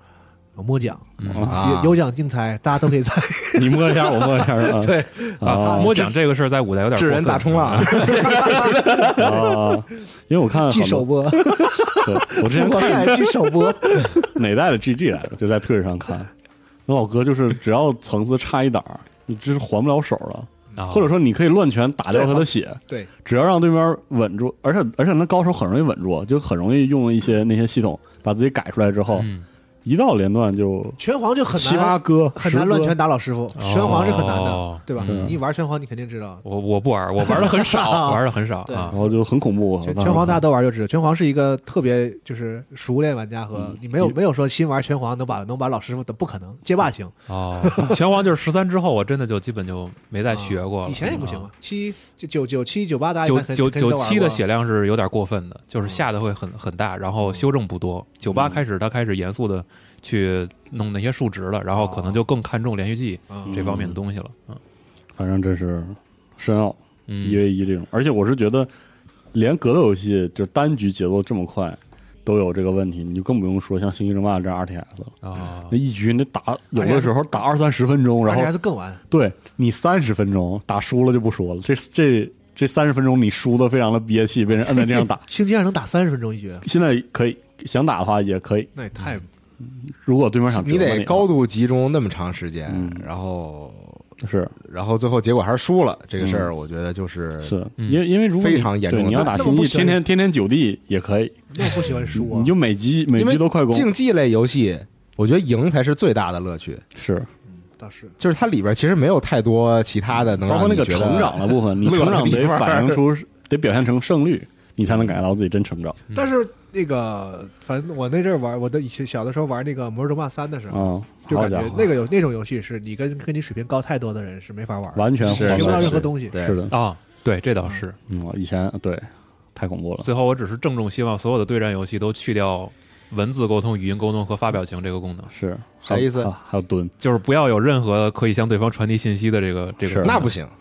摸奖， 啊有有奖竞猜，大家都可以猜。 你摸一下，我摸一下啊。 对啊， 摸奖这个事儿在五代有点智人大冲浪， 啊，因为我看记首播， 对我之前我看还记首播， 哪代的 G G 来着，就在推特上看，那老哥就是只要层次差一档，你这是还不了手了。 啊或者说你可以乱拳打掉他的血， 对， 只要让对面稳住，而且而且那高手很容易稳住，就很容易用一些那些系统把自己改出来之后， 嗯一到连段就拳皇就很七八难， 哥很难乱拳打老师傅，拳皇是很难哦的，对吧？ 是你玩拳皇，你肯定知道。 我我不玩，我玩的很少，玩的很少对啊然。后就很恐怖。 拳当时拳皇大家都玩就知道，拳皇是一个特别就是熟练玩家和嗯你没有基没有说新玩拳皇能把能把老师傅的不可能，街霸行， 哦，拳皇就是十三之后，我真的就基本就没再学过了。 以前也不行啊嘛，七九九九七九八大家九应该肯九九肯定都玩过七的血量是有点过分的，就是下的会很很大，然后修正不多。九八开始他开始严肃的去弄那些数值了，然后可能就更看重连续技嗯这方面的东西了。嗯反正真是深奥一嗯 v 一这种，而且我是觉得连格斗游戏就单局节奏这么快都有这个问题，你就更不用说像星际争霸这样 R T S 了。 啊那一局你得打，有的时候打二三十分钟，然而且还后是更晚， 对你三十分钟打输了就不说了，这这这三十分钟你输的非常的憋气，被人摁在这样打。 星际上能打三十分钟一局， 现在可以想打的话也可以， 那也太如果对面想折你磨得高度集中那么长时间嗯， 然后是然后最后结果还是输了，这个事嗯儿我觉得就是是嗯因为因为如果你非常严重的对你要打星际， 那么不喜欢天天天天九地也可以， 那我不喜欢输啊， 你就每局每因为局都快攻， 竞技类游戏，我觉得赢才是最大的乐趣。 是倒是就是它里边其实没有太多其他的能包括那个让你觉得成长的部分，你乐成长得的地方反映出得表现成胜率，你才能感觉到自己真成长但是那个，反正我那阵儿玩，我的以前小的时候玩那个《魔兽争霸三》的时候， 啊！ 就感好家伙， 觉那个有那种游戏是你跟跟你水平高太多的人是没法玩的， 完全是换学不到了任何东西。 对是的， 啊，对，这倒是。 嗯，以前对太恐怖了， 最后，我只是郑重希望所有的对战游戏都去掉文字沟通、语音沟通和发表情这个功能， 是啥意思还有还有蹲， 就是不要有任何可以向对方传递信息的这个这个是功能。 那不行，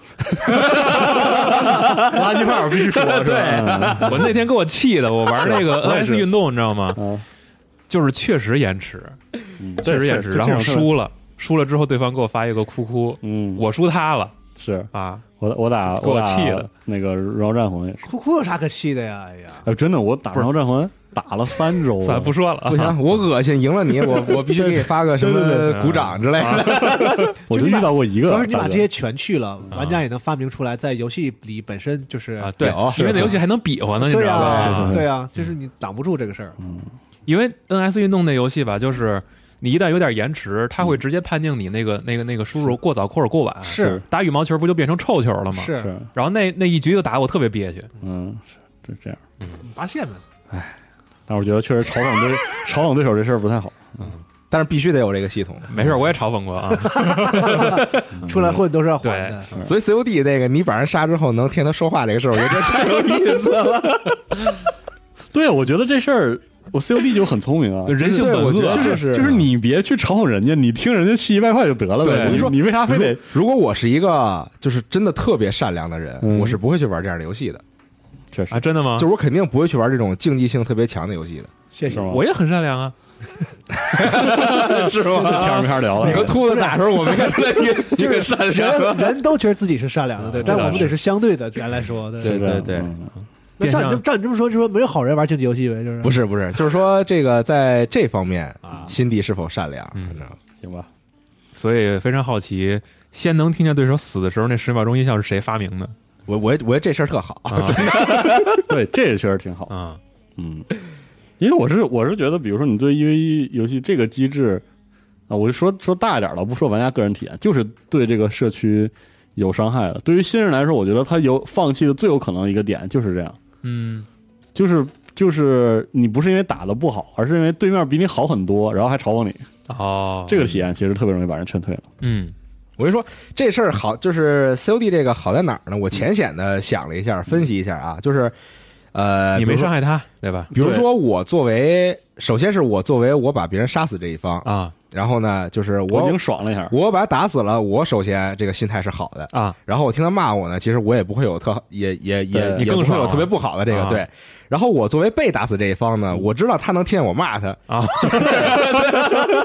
垃圾炮必须说，对。我那天给我气的，我玩那个我 N 也是 S 运动，你知道吗？ 啊， 就是确实延迟， 嗯确实延迟，然后，输了，输了之后对方给我发一个哭哭， 嗯， 我输他了是啊， 我我打给我打气的那个《荣耀战魂》也是， 哭哭有啥可气的呀？哎呀， 哎，真的，我打《荣耀战魂》打了三周了， 算了不说了啊不，行，我恶心，赢了你，我我必须给你发个什对对么鼓掌之类的。 我就遇到过一个， 主要是你把大哥这些全去了，玩家也能发明出来，在游戏里本身就是啊，对有， 因为那游戏还能比划呢，你知对道呀吗？ 对呀，就是你挡不住这个事儿。 因为 N S 运动那游戏吧，就是你一旦有点延迟，它会直接判定你那个那个那个输入过早或者过晚。 是打羽毛球不就变成臭球了吗？ 是是， 然后那那一局就打得我特别憋屈。 嗯，是是这样。 拔线呗， 但我觉得确实嘲讽对嘲讽对手这事儿不太好。 但是必须得有这个系统， 没事，我也嘲讽过啊。 出来混都是要还的。 所以 C O D 这个你把人杀之后能听他说话这个事儿，我觉得太有意思了。 对，我觉得这事儿，我 C O D 就很聪明啊， 人性本恶， 对我觉得就就是就是你别去嘲讽人家，你听人家气急败坏就得了呗。 对你你说你为啥非得？ 如果我是一个就是真的特别善良的人， 嗯我是不会去玩这样的游戏的， 确实啊，真的吗？ 就是我肯定不会去玩这种竞技性特别强的游戏的。 谢谢是。吗？ 我也很善良啊。 是这天儿没法聊了。 你和秃子打的时候，我没看出来你这个善良。 人人都觉得自己是善良的，对，但对我们得是相对的咱来说，对。 对是这样对嗯那照你这变相照你这么说，就说没有好人玩竞技游戏呗，就是不是不是，就是说这个在这方面啊心地是否善良？ 嗯你知道吗行吧， 所以非常好奇，先能听见对手死的时候那十秒钟音效是谁发明的我我我觉得这事儿特好， 啊？ 对，这也确实挺好。 啊， 嗯，因为我是我是觉得，比如说你对一 v 一游戏这个机制啊，我就说说大一点了，不说玩家个人体验，就是对这个社区有伤害的。对于新人来说，我觉得他有放弃的最有可能一个点就是这样， 嗯， 就是就是你不是因为打的不好，而是因为对面比你好很多，然后还嘲讽你， 哦， 这个体验其实特别容易把人劝退了。 嗯我跟你说这事儿好，就是 C O D 这个好在哪儿呢？我浅显的想了一下，分析一下啊，就是呃， 你没比如说伤害他，对吧？ 比如说我作为，首先是我作为我把别人杀死这一方， 啊然后呢，就是我我已经爽了一下， 我把他打死了，我首先这个心态是好的， 啊， 然后我听他骂我呢，其实我也不会有特也也也对你也不会更爽了有特别不好的这个啊对。然后我作为被打死这一方呢，我知道他能听见我骂他， 啊，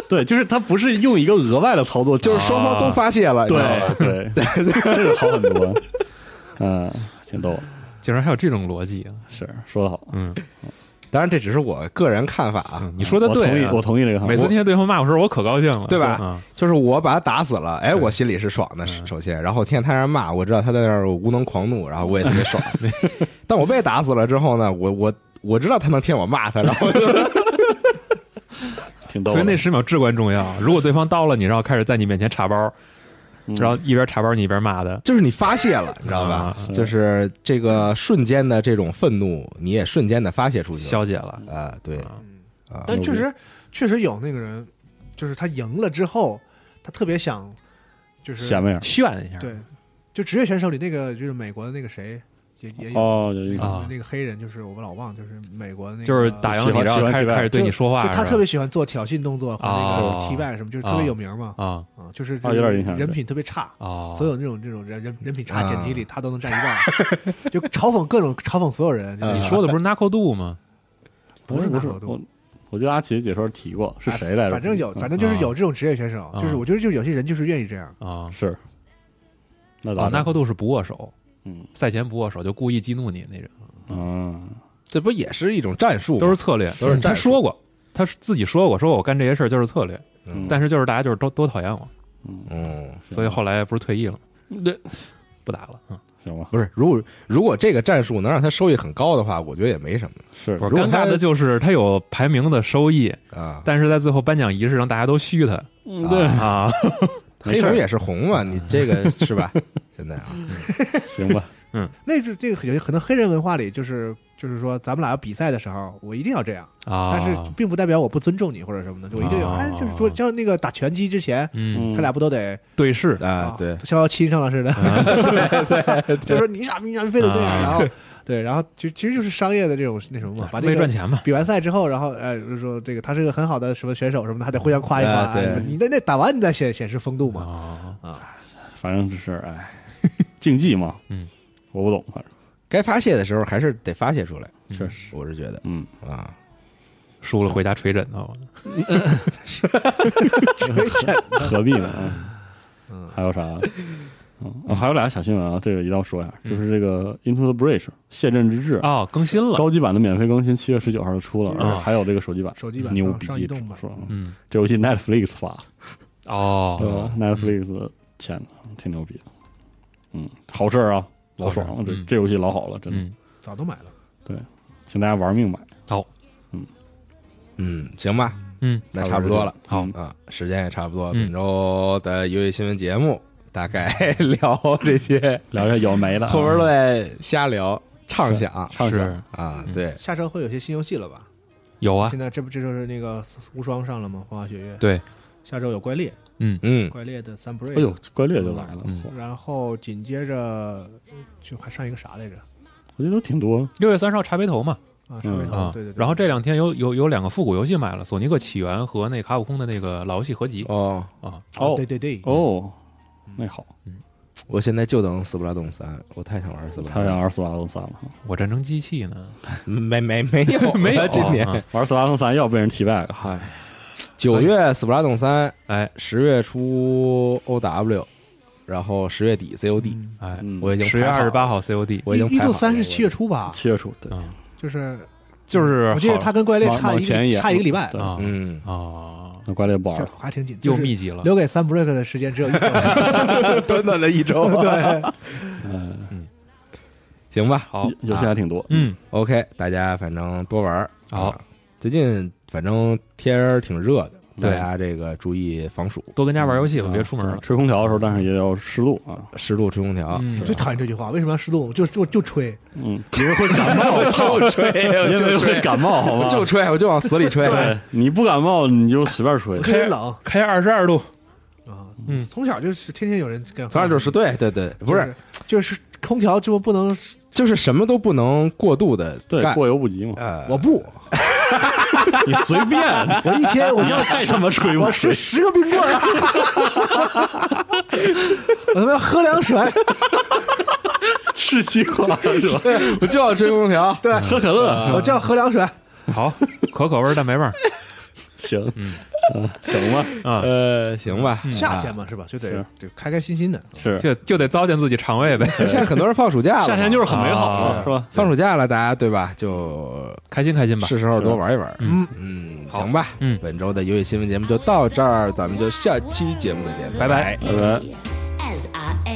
对，就是他不是用一个额外的操作， 就是双方都发泄了， 对你知道吧对对，这个好很多，嗯，挺逗， 竟然还有这种逻辑啊！ 是说的好， 嗯， 当然这只是我个人看法啊， 你说的对、啊， 我同意，我同意这个看法。 每次听见对方骂我时候，我可高兴了， 对吧？ 啊、 就是我把他打死了，哎，我心里是爽的， 嗯首先，然后听见他人骂，我知道他在那儿无能狂怒，然后我也特别爽。但我被打死了之后呢，我我我知道他能听我骂他，然后就挺逗的。 所以那十秒至关重要。如果对方刀了你，然后开始在你面前插包， 嗯然后一边插包你一边骂的， 就是你发泄了，你知道吧？ 啊就是这个瞬间的这种愤怒，你也瞬间的发泄出去了消解了。 啊，对啊啊， 但确实确实有那个人，就是他赢了之后，他特别想就是显摆炫一下， 对，就职业选手里那个就是美国的那个谁也也有。 哦，有一个那个啊那个黑人就是我老忘，就是美国的那个， 就是打赢你， 喜欢然后开喜欢始开始对你说话， 就他是吧特别喜欢做挑衅动作和那哦个 T back 什么，就是特别有名嘛。 啊啊，就是哦有点印象人品特别差， 啊， 所有那种这种人人人品差啊剪辑里他都能占一半，就嘲讽各种嘲讽所有人。就是啊你说的不是 Knuckle Do 吗？ 不是不是纳克度我，我觉得阿奇解说提过是谁来着？ 反正有， 嗯反正就是有这种职业选手， 啊就是我觉得就有些人就是愿意这样。 啊是。那啊咋整？ ，Knuckle Do 是不握手， 嗯赛前不握手就故意激怒你那种， 嗯， 这不也是一种战术吗？ 都是策略， 都是战术他说过，他自己说过，说我干这些事儿就是策略， 嗯但是就是大家就是都都讨厌我， 嗯， 所以后来不是退役了吗？对，不打了，嗯， 行吧， 不是，如果如果这个战术能让他收益很高的话，我觉得也没什么是不是如果他尴尬的就是他有排名的收益， 啊。 但是在最后颁奖仪式上大家都虚他嗯对， 啊， 黑红也是红嘛，你这个是吧？现在啊， 行吧， 那是这个有可能黑人文化里就是就是说，咱们俩要比赛的时候，我一定要这样， 啊， 但是并不代表我不尊重你或者什么的，我一定有。 啊哎，就是说像那个打拳击之前， 嗯， 他俩不都得对视啊，对， 像要亲上了似的，对，就是说你傻逼，你傻逼，非得那样， 啊然后对，然后其其实就是商业的这种那什么嘛，把这个为赚钱嘛， 比完赛之后，然后哎，就是说这个他是个很好的什么选手什么的，还得互相夸一夸。 啊对哎你那那打完你再显显示风度嘛。 啊， 反正就是哎，竞技嘛， 嗯， 我不懂，反正该发泄的时候还是得发泄出来， 确实， 我是觉得嗯， 啊， 输了回家捶枕头， 何必呢？嗯，还有啥？嗯，哦还有俩小新闻啊，这个一定要说一下，就是这个 Into the Breach 陷阵之志哦，更新了， 高级版的免费更新，七月十九号就出了，而且还有这个手机版， 手机版牛逼， 上上移动版说嗯， 这游戏 Netflix 发的，对哦， 吧？Netflix 天哪，挺牛逼的，嗯，好事儿啊，老爽了，这好事嗯这游戏老好了，真的， 嗯， 早都买了。 请大家玩命买， 嗯，行吧， 嗯， 那差不多了， 好啊，时间也差不多， 嗯本周的游戏新闻节目大概聊这些， 聊一下有没的啊， 后边都在瞎聊畅想是畅想， 啊， 嗯对， 下周会有些新游戏了吧？ 有啊现，在这不这就是那个无双上了吗？风花雪月。 对， 下周有怪猎， 嗯， 怪猎的三 break。 哎呦，怪猎就来了， 嗯然后紧接着就还上一个啥来着？ 我觉得都挺多， 六月三十号茶杯头嘛， 啊，长尾头， 啊， 对对对。 然后这两天有有有两个复古游戏买了，索尼克起源和那卡普空的那个老游戏合集哦， 啊， 哦，对对对， 哦，那好， 我现在就等斯普拉洞三，我太想玩斯普拉洞， 他想玩斯巴达三了， 我战争机器呢， 没没没有没有今年啊玩斯巴达三要被人提 back，嗨， 九月斯普拉洞三， 哎十月初 O W，然后十月底 C O D， 哎， 嗯我已经十月排好了二十八号 C O D， 我已经一一度排好了三是七月初吧？ 七月初，对， 啊， 就是就是我记得好他跟怪猎往差一个往前一点差一个礼拜， 对啊嗯， 啊， 那怪猎不玩这了， 还挺紧，就是又密集了， 留给三 break 的时间只有一周。 短短的一周， 对， 嗯， 行吧， 好， 游戏还挺多， 嗯， OK，大家反正多玩儿。 好啊最近反正天儿挺热的，大对家这个注意防暑， 多跟家玩游戏吧， 啊别出门了， 吹空调的时候，但是也要适度啊， 适度吹空调。 嗯我最讨厌这句话，为什么要适度？就就就吹， 嗯，因为会感冒， 就吹， 因为会就吹， 感冒，好吗？ 就吹，我就往死里吹。 对，你不感冒你就随便吹我，特别冷开二十二度， 啊。 嗯从小就是天天有人这样， 反正就是对对对，不是， 就是空调就不能， 就是什么都不能过度的对， 干。 过犹不及嘛， 呃， 我不， 你随便， 我一天我就要爱他妈吹我不吹， 吃十个冰棍儿，我他妈要喝凉水， 吃西瓜是吧？ 我就要吹空调。 对， 喝可乐， 我就要喝凉水。 好，可可味儿但没味儿， 行， 整吧啊， 呃，行吧， 夏天嘛是吧？就得是得开开心心的。 是就就得糟践自己肠胃呗， 现在很多人放暑假了嘛， 夏天就是很美好啊的，是吧？ 放暑假了，大家对吧？就开心开心吧。 是时候多玩一玩。 嗯嗯，行吧。 嗯本周的游戏新闻节目就到这儿，咱们就下期节目再见，拜拜。 拜拜。 as I am.